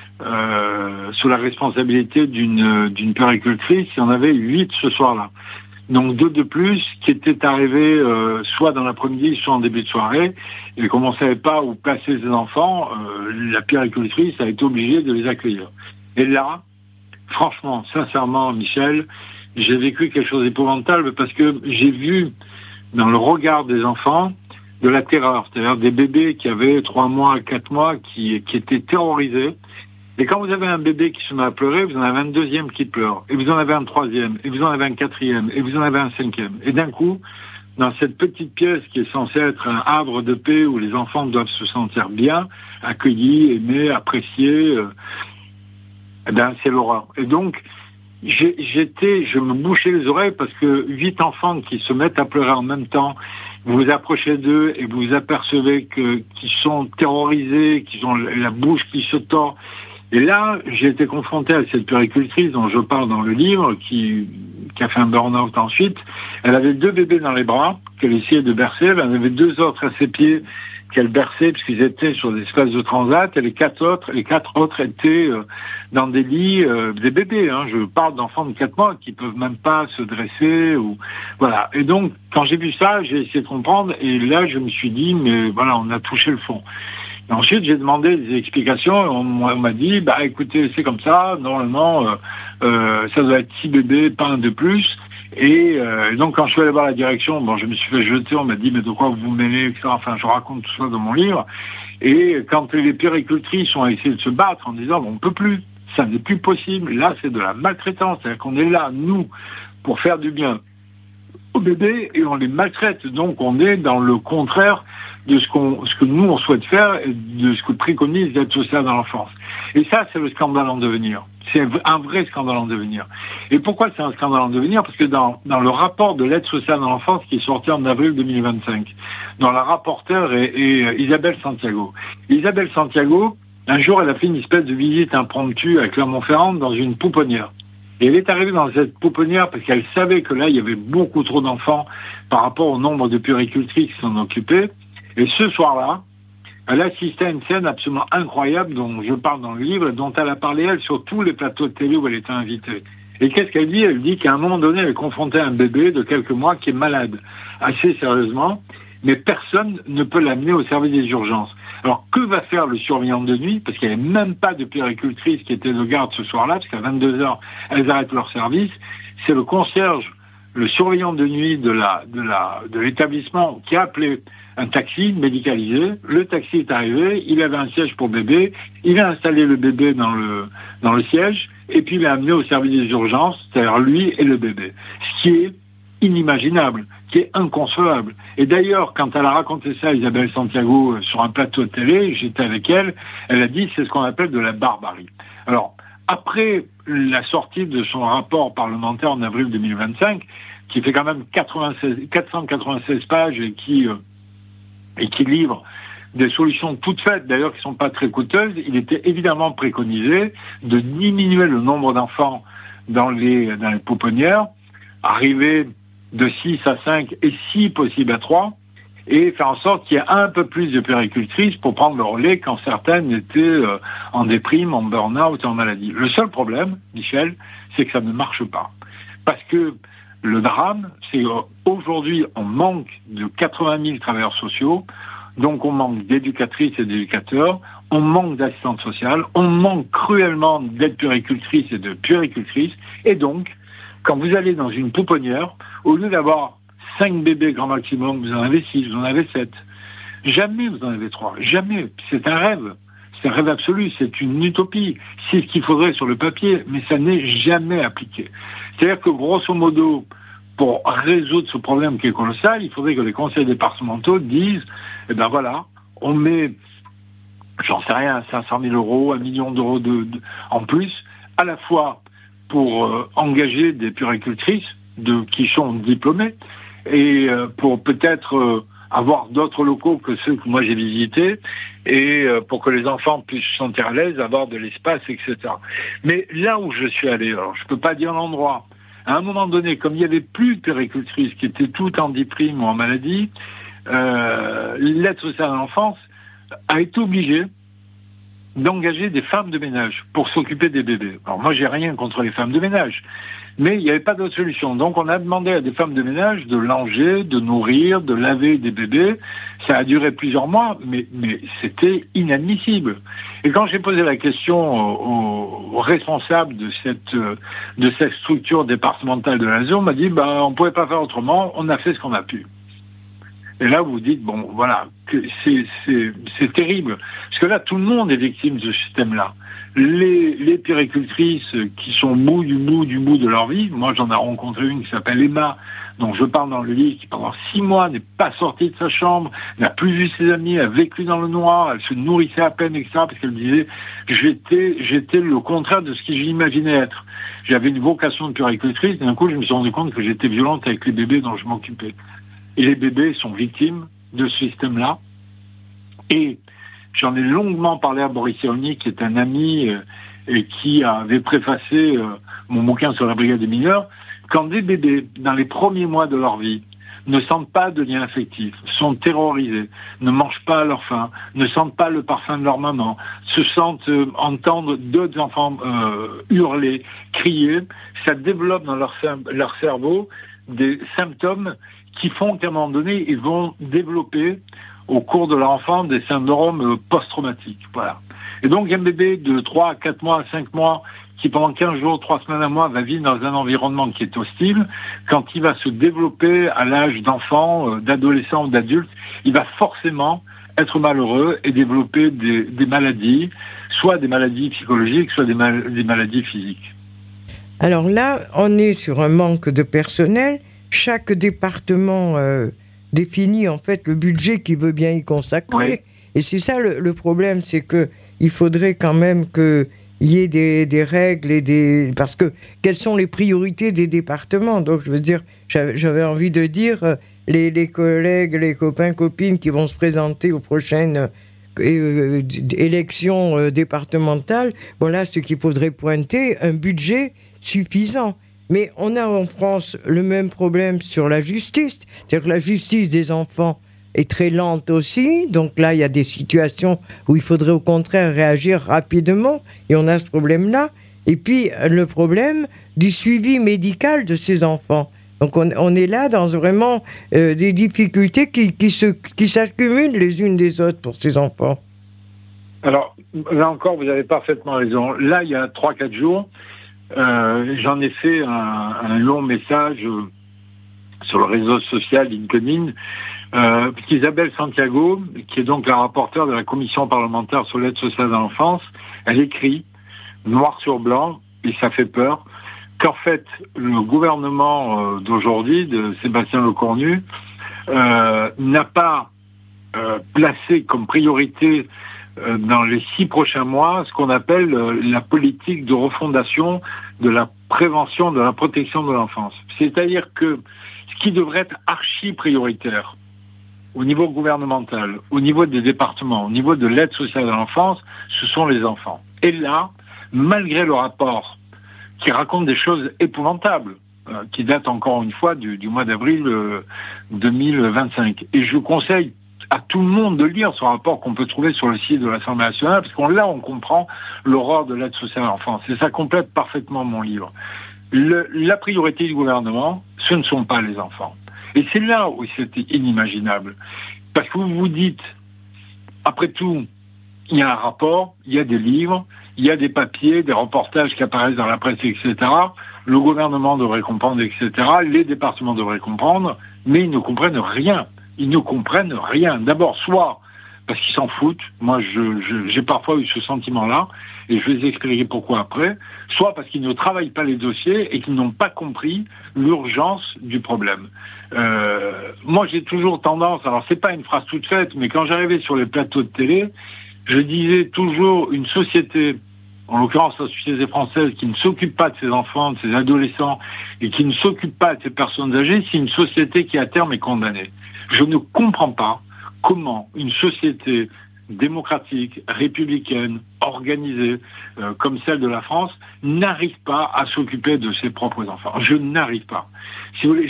sous la responsabilité d'une puéricultrice, il y en avait 8 ce soir-là. Donc 2 de plus qui étaient arrivés soit dans l'après-midi, soit en début de soirée. Et comme on ne savait pas où placer ces enfants, la puéricultrice a été obligée de les accueillir. Et là, franchement, sincèrement, Michel, j'ai vécu quelque chose d'épouvantable parce que j'ai vu dans le regard des enfants de la terreur, c'est-à-dire des bébés qui avaient 3 mois, 4 mois, qui étaient terrorisés. Et quand vous avez un bébé qui se met à pleurer, vous en avez un deuxième qui pleure, et vous en avez un troisième, et vous en avez un quatrième, et vous en avez un cinquième. Et d'un coup, dans cette petite pièce qui est censée être un havre de paix où les enfants doivent se sentir bien, accueillis, aimés, appréciés, c'est l'horreur. Et donc, je me bouchais les oreilles parce que 8 enfants qui se mettent à pleurer en même temps, vous vous approchez d'eux et vous apercevez qu'ils sont terrorisés, qu'ils ont la bouche qui se tord. Et là, j'ai été confronté à cette puéricultrice dont je parle dans le livre, qui a fait un burn-out ensuite. Elle avait 2 bébés dans les bras qu'elle essayait de bercer. Elle en avait 2 autres à ses pieds qu'elle berçait puisqu'ils étaient sur des espèces de transat. Et les 4 autres étaient dans des lits, des bébés. Je parle d'enfants de 4 mois qui peuvent même pas se dresser. Voilà. Et donc, quand j'ai vu ça, j'ai essayé de comprendre. Et là, je me suis dit, mais voilà, on a touché le fond. Et ensuite, j'ai demandé des explications et on m'a dit, écoutez, c'est comme ça, normalement, ça doit être 6 bébés, pas un de plus. Et donc, quand je suis allé voir la direction, je me suis fait jeter, on m'a dit, mais de quoi vous vous mêlez, etc. Enfin, je raconte tout ça dans mon livre. Et quand les puéricultrices ont essayé de se battre en disant, on ne peut plus, ça n'est plus possible, là, c'est de la maltraitance, c'est-à-dire qu'on est là, nous, pour faire du bien aux bébés et on les maltraite. Donc, on est dans le contraire de ce que nous, on souhaite faire et de ce que préconise l'aide sociale dans l'enfance. Et ça, c'est le scandale en devenir. C'est un vrai scandale en devenir. Et pourquoi c'est un scandale en devenir? Parce que dans le rapport de l'aide sociale dans l'enfance qui est sorti en avril 2025, dont la rapporteure est Isabelle Santiago. Isabelle Santiago, un jour, elle a fait une espèce de visite impromptue à Clermont-Ferrand dans une pouponnière. Et elle est arrivée dans cette pouponnière parce qu'elle savait que là, il y avait beaucoup trop d'enfants par rapport au nombre de puéricultrices qui s'en occupaient. Et ce soir-là, elle assistait à une scène absolument incroyable dont je parle dans le livre et dont elle a parlé, elle, sur tous les plateaux de télé où elle était invitée. Et qu'est-ce qu'elle dit? Elle dit qu'à un moment donné, elle est confrontée à un bébé de quelques mois qui est malade, assez sérieusement, mais personne ne peut l'amener au service des urgences. Alors, que va faire le surveillant de nuit? Parce qu'il n'y avait même pas de puéricultrice qui était de garde ce soir-là, parce qu'à 22h, elles arrêtent leur service. C'est le concierge, le surveillant de nuit de l'établissement qui a appelé un taxi médicalisé. Le taxi est arrivé, il avait un siège pour bébé, il a installé le bébé dans le siège, et puis il l'a amené au service des urgences, c'est-à-dire lui et le bébé. Ce qui est inimaginable, qui est inconcevable. Et d'ailleurs, quand elle a raconté ça à Isabelle Santiago sur un plateau de télé, j'étais avec elle, elle a dit c'est ce qu'on appelle de la barbarie. Alors, après la sortie de son rapport parlementaire en avril 2025, qui fait quand même 496 pages et qui livre des solutions toutes faites, d'ailleurs qui ne sont pas très coûteuses, il était évidemment préconisé de diminuer le nombre d'enfants dans les pouponnières, arriver de 6 à 5 et si possible à 3, et faire en sorte qu'il y ait un peu plus de puéricultrices pour prendre le relais quand certaines étaient en déprime, en burn-out, en maladie. Le seul problème, Michel, c'est que ça ne marche pas. Parce que le drame, c'est qu'aujourd'hui, on manque de 80 000 travailleurs sociaux, donc on manque d'éducatrices et d'éducateurs, on manque d'assistantes sociales, on manque cruellement d'aides puéricultrices et de puéricultrices, et donc, quand vous allez dans une pouponnière, au lieu d'avoir 5 bébés grand maximum, vous en avez 6, vous en avez 7. Jamais vous en avez 3. Jamais. C'est un rêve. C'est un rêve absolu. C'est une utopie. C'est ce qu'il faudrait sur le papier, mais ça n'est jamais appliqué. C'est-à-dire que grosso modo, pour résoudre ce problème qui est colossal, il faudrait que les conseils départementaux disent, eh ben voilà, on met, j'en sais rien, 500 000 euros, 1 million d'euros en plus, à la fois pour engager des puéricultrices qui sont diplômées et pour peut-être avoir d'autres locaux que ceux que moi j'ai visités et pour que les enfants puissent se sentir à l'aise, avoir de l'espace, etc. Mais là où je suis allé, alors je ne peux pas dire l'endroit, à un moment donné, comme il n'y avait plus de puéricultrices qui étaient toutes en déprime ou en maladie, l'aide sociale à l'enfance a été obligée d'engager des femmes de ménage pour s'occuper des bébés. Alors moi, j'ai rien contre les femmes de ménage, mais il n'y avait pas d'autre solution. Donc on a demandé à des femmes de ménage de langer, de nourrir, de laver des bébés. Ça a duré plusieurs mois, mais c'était inadmissible. Et quand j'ai posé la question aux responsables de cette structure départementale de la zone, on m'a dit on ne pouvait pas faire autrement, on a fait ce qu'on a pu. Et là, vous dites, bon, voilà, c'est terrible. Parce que là, tout le monde est victime de ce système-là. Les puéricultrices qui sont au bout du bout de leur vie, moi j'en ai rencontré une qui s'appelle Emma, dont je parle dans le livre, qui pendant 6 mois n'est pas sortie de sa chambre, n'a plus vu ses amis, a vécu dans le noir, elle se nourrissait à peine, etc. Parce qu'elle disait, j'étais le contraire de ce que j'imaginais être. J'avais une vocation de puéricultrice, et d'un coup je me suis rendu compte que j'étais violente avec les bébés dont je m'occupais. Et les bébés sont victimes de ce système-là. Et j'en ai longuement parlé à Boris Cyrulnik, qui est un ami et qui avait préfacé mon bouquin sur la brigade des mineurs. Quand des bébés, dans les premiers mois de leur vie, ne sentent pas de lien affectif, sont terrorisés, ne mangent pas à leur faim, ne sentent pas le parfum de leur maman, se sentent entendre d'autres enfants hurler, crier, ça développe dans leur cerveau des symptômes qui font qu'à un moment donné, ils vont développer au cours de leur enfance des syndromes post-traumatiques. Voilà. Et donc un bébé de 3 à 4 mois, 5 mois, qui pendant 15 jours, 3 semaines, un mois, va vivre dans un environnement qui est hostile, quand il va se développer à l'âge d'enfant, d'adolescent ou d'adulte, il va forcément être malheureux et développer des maladies, soit des maladies psychologiques, soit des maladies physiques. Alors là, on est sur un manque de personnel. Chaque département définit en fait le budget qu'il veut bien y consacrer. Oui. Et c'est ça le problème, c'est qu'il faudrait quand même qu'il y ait des règles parce que quelles sont les priorités des départements? Donc je veux dire, j'avais envie de dire les collègues, les copains, copines qui vont se présenter aux prochaines élections départementales. Bon là, ce qu'il faudrait pointer, un budget suffisant. Mais on a en France le même problème sur la justice. C'est-à-dire que la justice des enfants est très lente aussi. Donc là, il y a des situations où il faudrait au contraire réagir rapidement. Et on a ce problème-là. Et puis, le problème du suivi médical de ces enfants. Donc, on est là dans vraiment des difficultés qui s'accumulent les unes des autres pour ces enfants. Alors, là encore, vous avez parfaitement raison. Là, il y a 3-4 jours, j'en ai fait un long message sur le réseau social LinkedIn, qu'Isabelle Santiago, qui est donc la rapporteure de la commission parlementaire sur l'aide sociale à l'enfance, elle écrit, noir sur blanc, et ça fait peur, qu'en fait, le gouvernement d'aujourd'hui, de Sébastien Lecornu, n'a pas placé comme priorité dans les 6 prochains mois ce qu'on appelle la politique de refondation de la prévention, de la protection de l'enfance. C'est-à-dire que ce qui devrait être archi prioritaire au niveau gouvernemental, au niveau des départements, au niveau de l'aide sociale à l'enfance, ce sont les enfants. Et là, malgré le rapport qui raconte des choses épouvantables, qui date encore une fois du mois d'avril 2025. Et je conseille à tout le monde de lire ce rapport qu'on peut trouver sur le site de l'Assemblée nationale, parce qu'on on comprend l'horreur de l'aide sociale à l'enfance. Et ça complète parfaitement mon livre. La priorité du gouvernement, ce ne sont pas les enfants. Et c'est là où c'était inimaginable. Parce que vous vous dites, après tout, il y a un rapport, il y a des livres, il y a des papiers, des reportages qui apparaissent dans la presse, etc. Le gouvernement devrait comprendre, etc. Les départements devraient comprendre, mais ils ne comprennent rien. Ils ne comprennent rien. D'abord, soit parce qu'ils s'en foutent, moi j'ai parfois eu ce sentiment-là, et je vais vous expliquer pourquoi après, soit parce qu'ils ne travaillent pas les dossiers et qu'ils n'ont pas compris l'urgence du problème. Moi j'ai toujours tendance, alors c'est pas une phrase toute faite, mais quand j'arrivais sur les plateaux de télé, je disais toujours une société, en l'occurrence la société française, qui ne s'occupe pas de ses enfants, de ses adolescents, et qui ne s'occupe pas de ses personnes âgées, c'est une société qui à terme est condamnée. Je ne comprends pas comment une société démocratique, républicaine, organisée, comme celle de la France, n'arrive pas à s'occuper de ses propres enfants. Je n'arrive pas. Si vous voulez,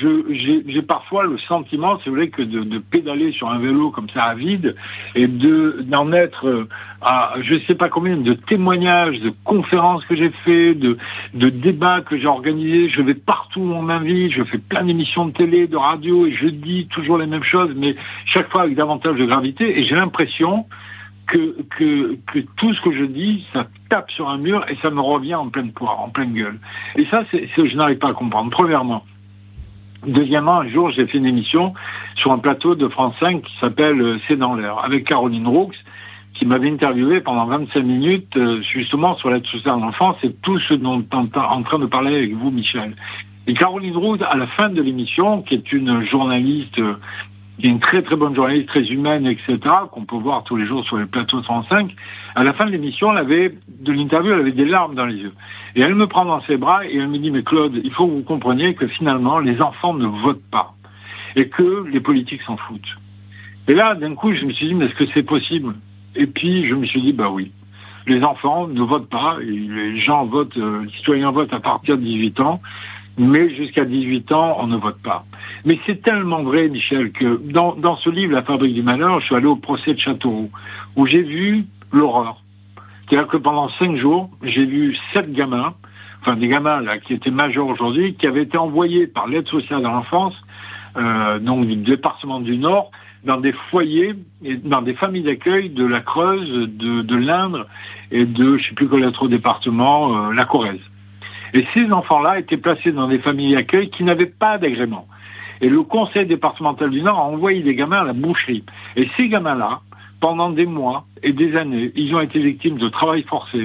j'ai parfois le sentiment, si vous voulez, que de pédaler sur un vélo comme ça à vide et d'en être à je ne sais pas combien de témoignages, de conférences que j'ai fait, de débats que j'ai organisés. Je vais partout où on m'invite, je fais plein d'émissions de télé, de radio et je dis toujours les mêmes choses, mais chaque fois avec davantage de gravité. Et j'ai l'impression que tout ce que je dis, ça tape sur un mur et ça me revient en pleine poire, en pleine gueule. Et ça, je n'arrive pas à comprendre, premièrement. Deuxièmement, un jour, j'ai fait une émission sur un plateau de France 5 qui s'appelle C'est dans l'air, avec Caroline Roux, qui m'avait interviewé pendant 25 minutes, justement sur l'aide sociale à l'enfance et tout ce dont on est en train de parler avec vous, Michel. Et Caroline Roux, à la fin de l'émission, qui est une journaliste, qui est une très très bonne journaliste, très humaine, etc., qu'on peut voir tous les jours sur les plateaux de France 5, à la fin de l'émission, de l'interview, elle avait des larmes dans les yeux. Et elle me prend dans ses bras et elle me dit, mais Claude, il faut que vous compreniez que finalement, les enfants ne votent pas et que les politiques s'en foutent. Et là, d'un coup, je me suis dit, mais est-ce que c'est possible? Et puis, je me suis dit, bah oui, les enfants ne votent pas, et les gens votent, les citoyens votent à partir de 18 ans, mais jusqu'à 18 ans, on ne vote pas. Mais c'est tellement vrai, Michel, que dans ce livre, La Fabrique du Malheur, je suis allé au procès de Châteauroux, où j'ai vu l'horreur. C'est-à-dire que pendant 5 jours, j'ai vu 7 gamins, enfin des gamins là, qui étaient majeurs aujourd'hui, qui avaient été envoyés par l'aide sociale à l'enfance, donc du département du Nord, dans des foyers, et dans des familles d'accueil de la Creuse, de l'Indre et de, je ne sais plus quel autre département, la Corrèze. Et ces enfants-là étaient placés dans des familles d'accueil qui n'avaient pas d'agrément. Et le conseil départemental du Nord a envoyé des gamins à la boucherie. Et ces gamins-là, pendant des mois et des années, ils ont été victimes de travail forcé,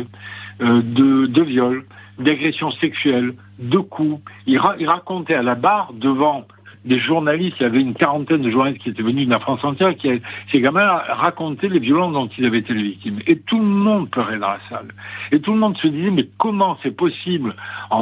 de viols, d'agressions sexuelles, de coups. Ils racontaient à la barre devant des journalistes, il y avait une quarantaine de journalistes qui étaient venus de la France entière, ces gamins racontaient les violences dont ils avaient été les victimes. Et tout le monde pleurait dans la salle. Et tout le monde se disait, mais comment c'est possible en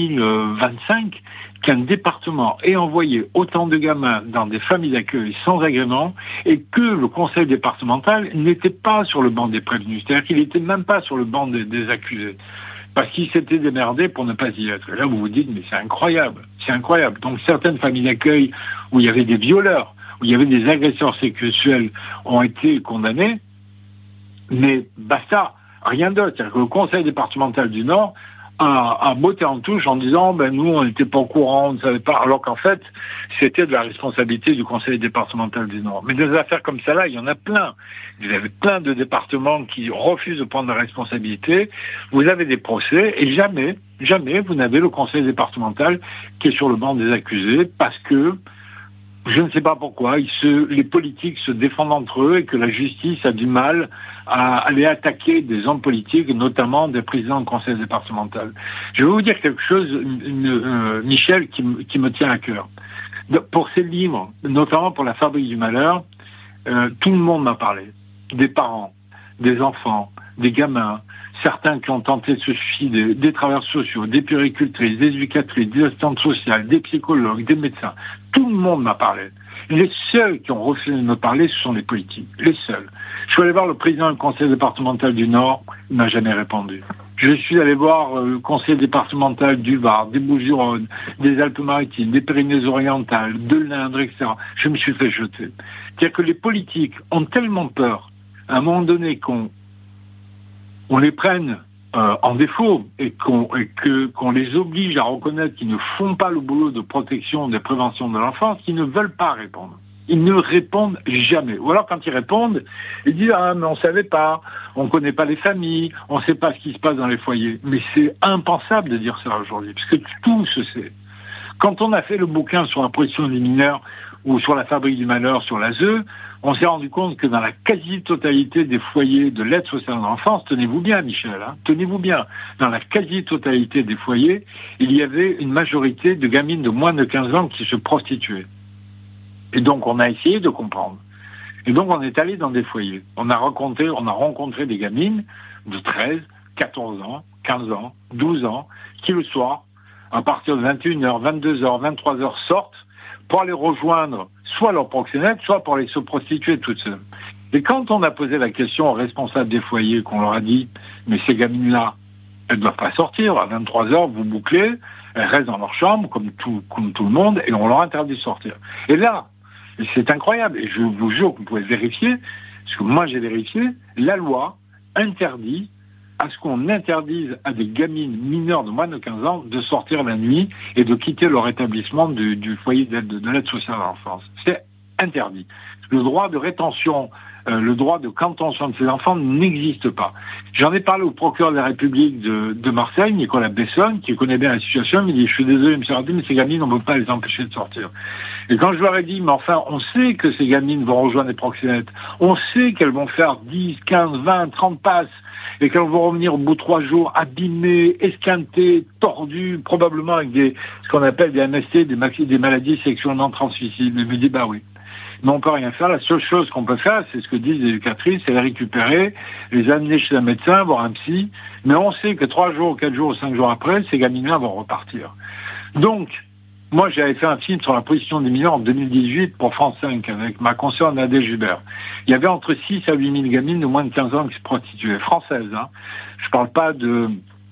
2025 qu'un département ait envoyé autant de gamins dans des familles d'accueil sans agrément et que le conseil départemental n'était pas sur le banc des prévenus, c'est-à-dire qu'il n'était même pas sur le banc des accusés. Parce qu'ils s'étaient démerdés pour ne pas y être. Et là, vous vous dites, mais c'est incroyable, c'est incroyable. Donc certaines familles d'accueil où il y avait des violeurs, où il y avait des agresseurs sexuels ont été condamnés, mais basta. Rien d'autre. C'est-à-dire que le conseil départemental du Nord a botté en touche en disant nous on n'était pas au courant, on ne savait pas, alors qu'en fait c'était de la responsabilité du conseil départemental du Nord. Mais des affaires comme ça là, il y en a plein. Vous avez plein de départements qui refusent de prendre la responsabilité, vous avez des procès et jamais vous n'avez le conseil départemental qui est sur le banc des accusés parce que je ne sais pas pourquoi, les politiques se défendent entre eux et que la justice a du mal à aller attaquer des hommes politiques, notamment des présidents de conseil départemental. Je vais vous dire quelque chose, Michel, qui me tient à cœur. Pour ces livres, notamment pour La Fabrique du Malheur, tout le monde m'a parlé. Des parents, des enfants, des gamins, certains qui ont tenté de se suicider, des travailleurs sociaux, des puéricultrices, des éducatrices, des assistantes sociales, des psychologues, des médecins. Tout le monde m'a parlé. Les seuls qui ont refusé de me parler, ce sont les politiques. Les seuls. Je suis allé voir le président du conseil départemental du Nord, il m'a jamais répondu. Je suis allé voir le conseil départemental du Var, des Bouches-du-Rhône, des Alpes-Maritimes, des Pyrénées-Orientales, de l'Indre, etc. Je me suis fait jeter. C'est-à-dire que les politiques ont tellement peur, à un moment donné, qu'on les prenne en défaut et qu'on les oblige à reconnaître qu'ils ne font pas le boulot de protection, de prévention de l'enfance, qu'ils ne veulent pas répondre. Ils ne répondent jamais. Ou alors quand ils répondent, ils disent « Ah, mais on ne savait pas, on ne connaît pas les familles, on ne sait pas ce qui se passe dans les foyers. » Mais c'est impensable de dire ça aujourd'hui, puisque tout se sait. Quand on a fait le bouquin sur la protection des mineurs ou sur la fabrique du malheur, sur l'ASE, on s'est rendu compte que dans la quasi-totalité des foyers de l'aide sociale à l'enfance, tenez-vous bien Michel, tenez-vous bien, dans la quasi-totalité des foyers, il y avait une majorité de gamines de moins de 15 ans qui se prostituaient. Et donc on a essayé de comprendre. Et donc on est allé dans des foyers. On a rencontré des gamines de 13, 14 ans, 15 ans, 12 ans, qui le soir, à partir de 21h, 22h, 23h sortent pour aller rejoindre soit leur proxénète, soit pour aller se prostituer toutes seules. Et quand on a posé la question aux responsables des foyers, qu'on leur a dit « mais ces gamines-là, elles ne doivent pas sortir, à 23h, vous bouclez, elles restent dans leur chambre, comme tout le monde, et on leur interdit de sortir. » Et là, c'est incroyable, et je vous jure que vous pouvez vérifier, parce que moi j'ai vérifié, la loi interdit à ce qu'on interdise à des gamines mineures de moins de 15 ans de sortir la nuit et de quitter leur établissement du foyer de l'aide sociale à l'enfance. C'est interdit. Le droit de rétention, le droit de cantonnement de ces enfants n'existe pas. J'en ai parlé au procureur de la République de Marseille, Nicolas Bessonne, qui connaît bien la situation. Il me dit « Je suis désolé, M. Hardy, mais ces gamines, on ne peut pas les empêcher de sortir. » Et quand je leur ai dit « Mais enfin, on sait que ces gamines vont rejoindre les proxénètes. On sait qu'elles vont faire 10, 15, 20, 30 passes. Et qu'elles vont revenir au bout de 3 jours abîmées, esquintées, tordues, probablement avec ce qu'on appelle des MST, des maladies sexuellement transmissibles. » Il me dit « Bah oui. Mais on ne peut rien faire. La seule chose qu'on peut faire, c'est ce que disent les éducatrices, c'est les récupérer, les amener chez un médecin, voir un psy. Mais on sait que 3 jours, 4 jours, 5 jours après, ces gamines-là vont repartir. Donc, moi, j'avais fait un film sur la position des mineurs en 2018 pour France 5 avec ma consoeur Nadège Hubert. Il y avait entre 6 à 8 000 gamines de moins de 15 ans qui se prostituaient, françaises. Je ne parle pas de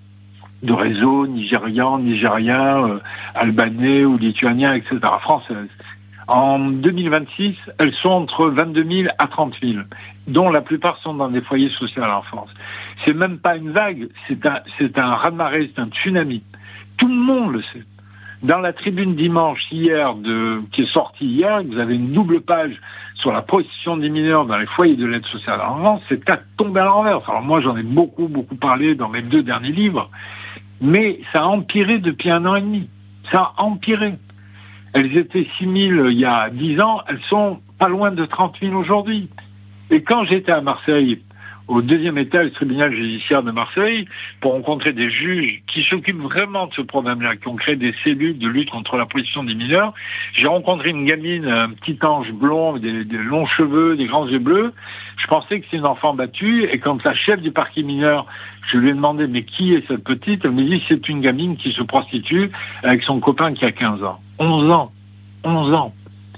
réseaux nigériens, albanais ou lituaniens, etc. Françaises. En 2026, elles sont entre 22 000 à 30 000, dont la plupart sont dans des foyers sociaux à l'enfance. C'est même pas une vague, c'est un raz-de-marée, c'est un tsunami. Tout le monde le sait. Dans la tribune dimanche qui est sortie hier, vous avez une double page sur la prostitution des mineurs dans les foyers de l'aide sociale à l'enfance, c'est à tomber à l'envers. Alors moi j'en ai beaucoup parlé dans mes 2 derniers livres, mais ça a empiré depuis 1 an et demi. Ça a empiré. Elles étaient 6 000 il y a 10 ans, elles sont pas loin de 30 000 aujourd'hui. Et quand j'étais à Marseille, au 2e étage du tribunal judiciaire de Marseille, pour rencontrer des juges qui s'occupent vraiment de ce problème-là, qui ont créé des cellules de lutte contre la prostitution des mineurs, j'ai rencontré une gamine, un petit ange blond, des longs cheveux, des grands yeux bleus. Je pensais que c'était une enfant battue, et quand la chef du parquet mineur, je lui ai demandé, mais qui est cette petite? Elle me dit, c'est une gamine qui se prostitue avec son copain qui a 15 ans. 11 ans.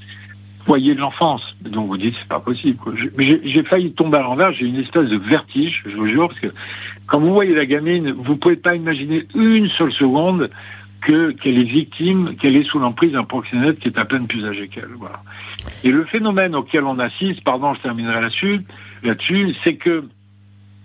Foyer de l'enfance. Donc vous dites, c'est pas possible. J'ai failli tomber à l'envers, j'ai une espèce de vertige, je vous jure, parce que quand vous voyez la gamine, vous pouvez pas imaginer une seule seconde qu'elle est victime, qu'elle est sous l'emprise d'un proxénète qui est à peine plus âgé qu'elle. Voilà. Et le phénomène auquel on assiste, pardon, je terminerai là-dessus, c'est que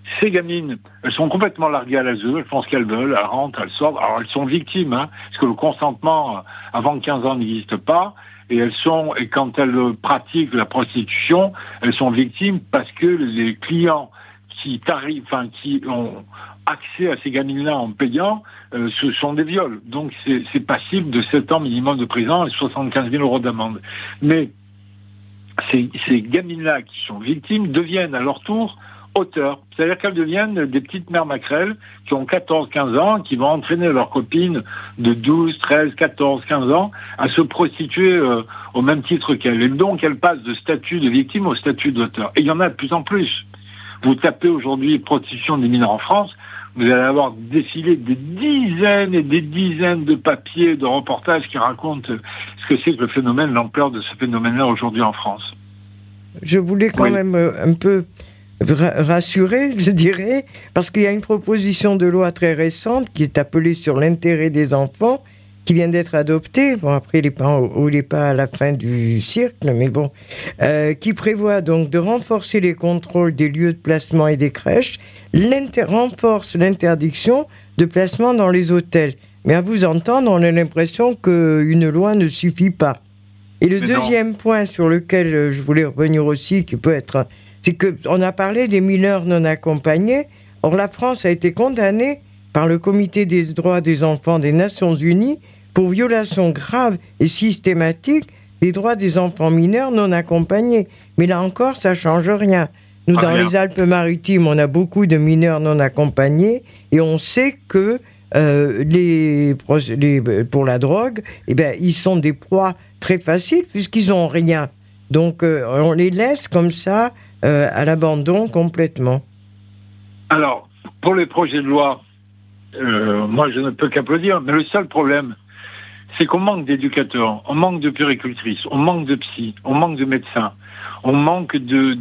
Ces gamines, elles sont complètement larguées à l'ASE, elles font ce qu'elles veulent, elles rentrent, elles sortent. Alors elles sont victimes, parce que le consentement avant 15 ans n'existe pas. Et quand elles pratiquent la prostitution, elles sont victimes parce que les clients qui ont accès à ces gamines-là en payant, ce sont des viols. Donc c'est passible de 7 ans minimum de prison et 75 000 € d'amende. Mais ces gamines-là qui sont victimes deviennent à leur tour auteurs. C'est-à-dire qu'elles deviennent des petites mères maquerelles qui ont 14, 15 ans, qui vont entraîner leurs copines de 12, 13, 14, 15 ans à se prostituer au même titre qu'elles. Et donc elles passent de statut de victime au statut d'auteur. Et il y en a de plus en plus. Vous tapez aujourd'hui prostitution des mineurs en France, vous allez avoir défilé des dizaines et des dizaines de papiers, de reportages qui racontent ce que c'est que le phénomène, l'ampleur de ce phénomène-là aujourd'hui en France. Je voulais quand même un peu rassurer, je dirais, parce qu'il y a une proposition de loi très récente qui est appelée sur l'intérêt des enfants, qui vient d'être adoptée. Bon, après, il n'est pas à la fin du cercle, mais bon, qui prévoit donc de renforcer les contrôles des lieux de placement et des crèches, renforce l'interdiction de placement dans les hôtels. Mais à vous entendre, on a l'impression qu'une loi ne suffit pas. Et le deuxième point sur lequel je voulais revenir aussi, qui peut être, c'est qu'on a parlé des mineurs non accompagnés. Or, la France a été condamnée par le Comité des droits des enfants des Nations Unies pour violation grave et systématique des droits des enfants mineurs non accompagnés. Mais là encore, ça ne change rien. Nous, dans les Alpes-Maritimes, on a beaucoup de mineurs non accompagnés et on sait que pour la drogue, ils sont des proies très faciles puisqu'ils n'ont rien. Donc, on les laisse comme ça à l'abandon complètement. Alors, pour les projets de loi, moi je ne peux qu'applaudir, mais le seul problème, c'est qu'on manque d'éducateurs, on manque de puéricultrices, on manque de psy, on manque de médecins, on manque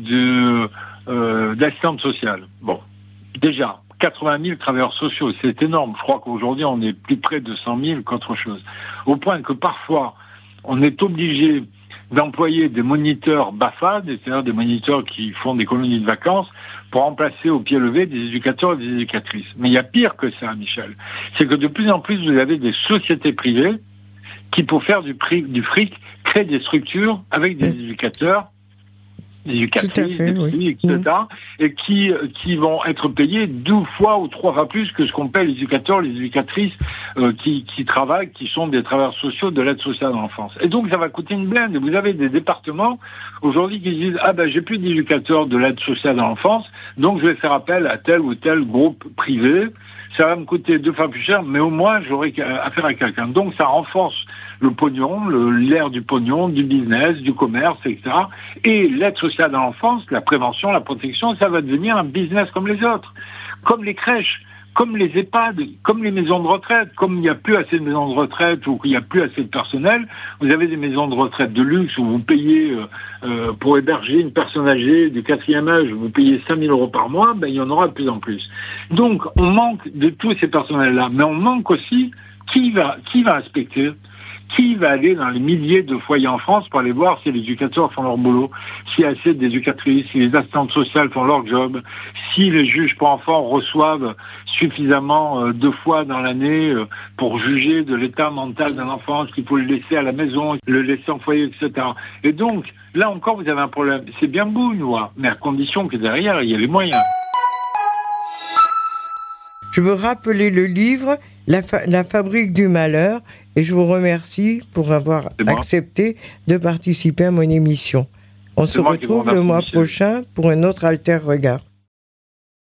d'assistantes sociales. Bon, déjà, 80 000 travailleurs sociaux, c'est énorme. Je crois qu'aujourd'hui, on est plus près de 100 000 qu'autre chose. Au point que parfois, on est obligé d'employer des moniteurs BAFA, c'est-à-dire des moniteurs qui font des colonies de vacances, pour remplacer au pied levé des éducateurs et des éducatrices. Mais il y a pire que ça, Michel. C'est que de plus en plus, vous avez des sociétés privées qui, pour faire du fric, créent des structures avec des éducateurs, des éducatrices, des psy, etc., et qui vont être payés 2 fois ou 3 fois plus que ce qu'on paie les éducateurs, les éducatrices qui travaillent, qui sont des travailleurs sociaux de l'aide sociale à l'enfance. Et donc ça va coûter une blinde. Vous avez des départements aujourd'hui qui disent j'ai plus d'éducateurs de l'aide sociale à l'enfance, donc je vais faire appel à tel ou tel groupe privé. Ça va me coûter 2 fois plus cher, mais au moins j'aurai affaire à quelqu'un. Donc ça renforce le pognon, l'ère du pognon, du business, du commerce, etc. Et l'aide sociale à l'enfance, la prévention, la protection, ça va devenir un business comme les autres. Comme les crèches, comme les EHPAD, comme les maisons de retraite. Comme il n'y a plus assez de maisons de retraite ou qu'il n'y a plus assez de personnel, vous avez des maisons de retraite de luxe où vous payez, pour héberger une personne âgée du 4e âge, vous payez 5 000 € par mois, il y en aura de plus en plus. Donc on manque de tous ces personnels-là, mais on manque aussi qui va inspecter. Qui va aller dans les milliers de foyers en France pour aller voir si les éducateurs font leur boulot, s'il y a assez d'éducatrices, si les assistantes sociales font leur job, si les juges pour enfants reçoivent suffisamment 2 fois dans l'année pour juger de l'état mental d'un enfant, est-ce qu'il faut le laisser à la maison, le laisser en foyer, etc. Et donc, là encore, vous avez un problème. C'est bien beau une loi, mais à condition que derrière, il y ait les moyens. Je veux rappeler le livre La fabrique du malheur et je vous remercie pour avoir accepté de participer à mon émission. On se retrouve le mois prochain pour un autre Alter Regard.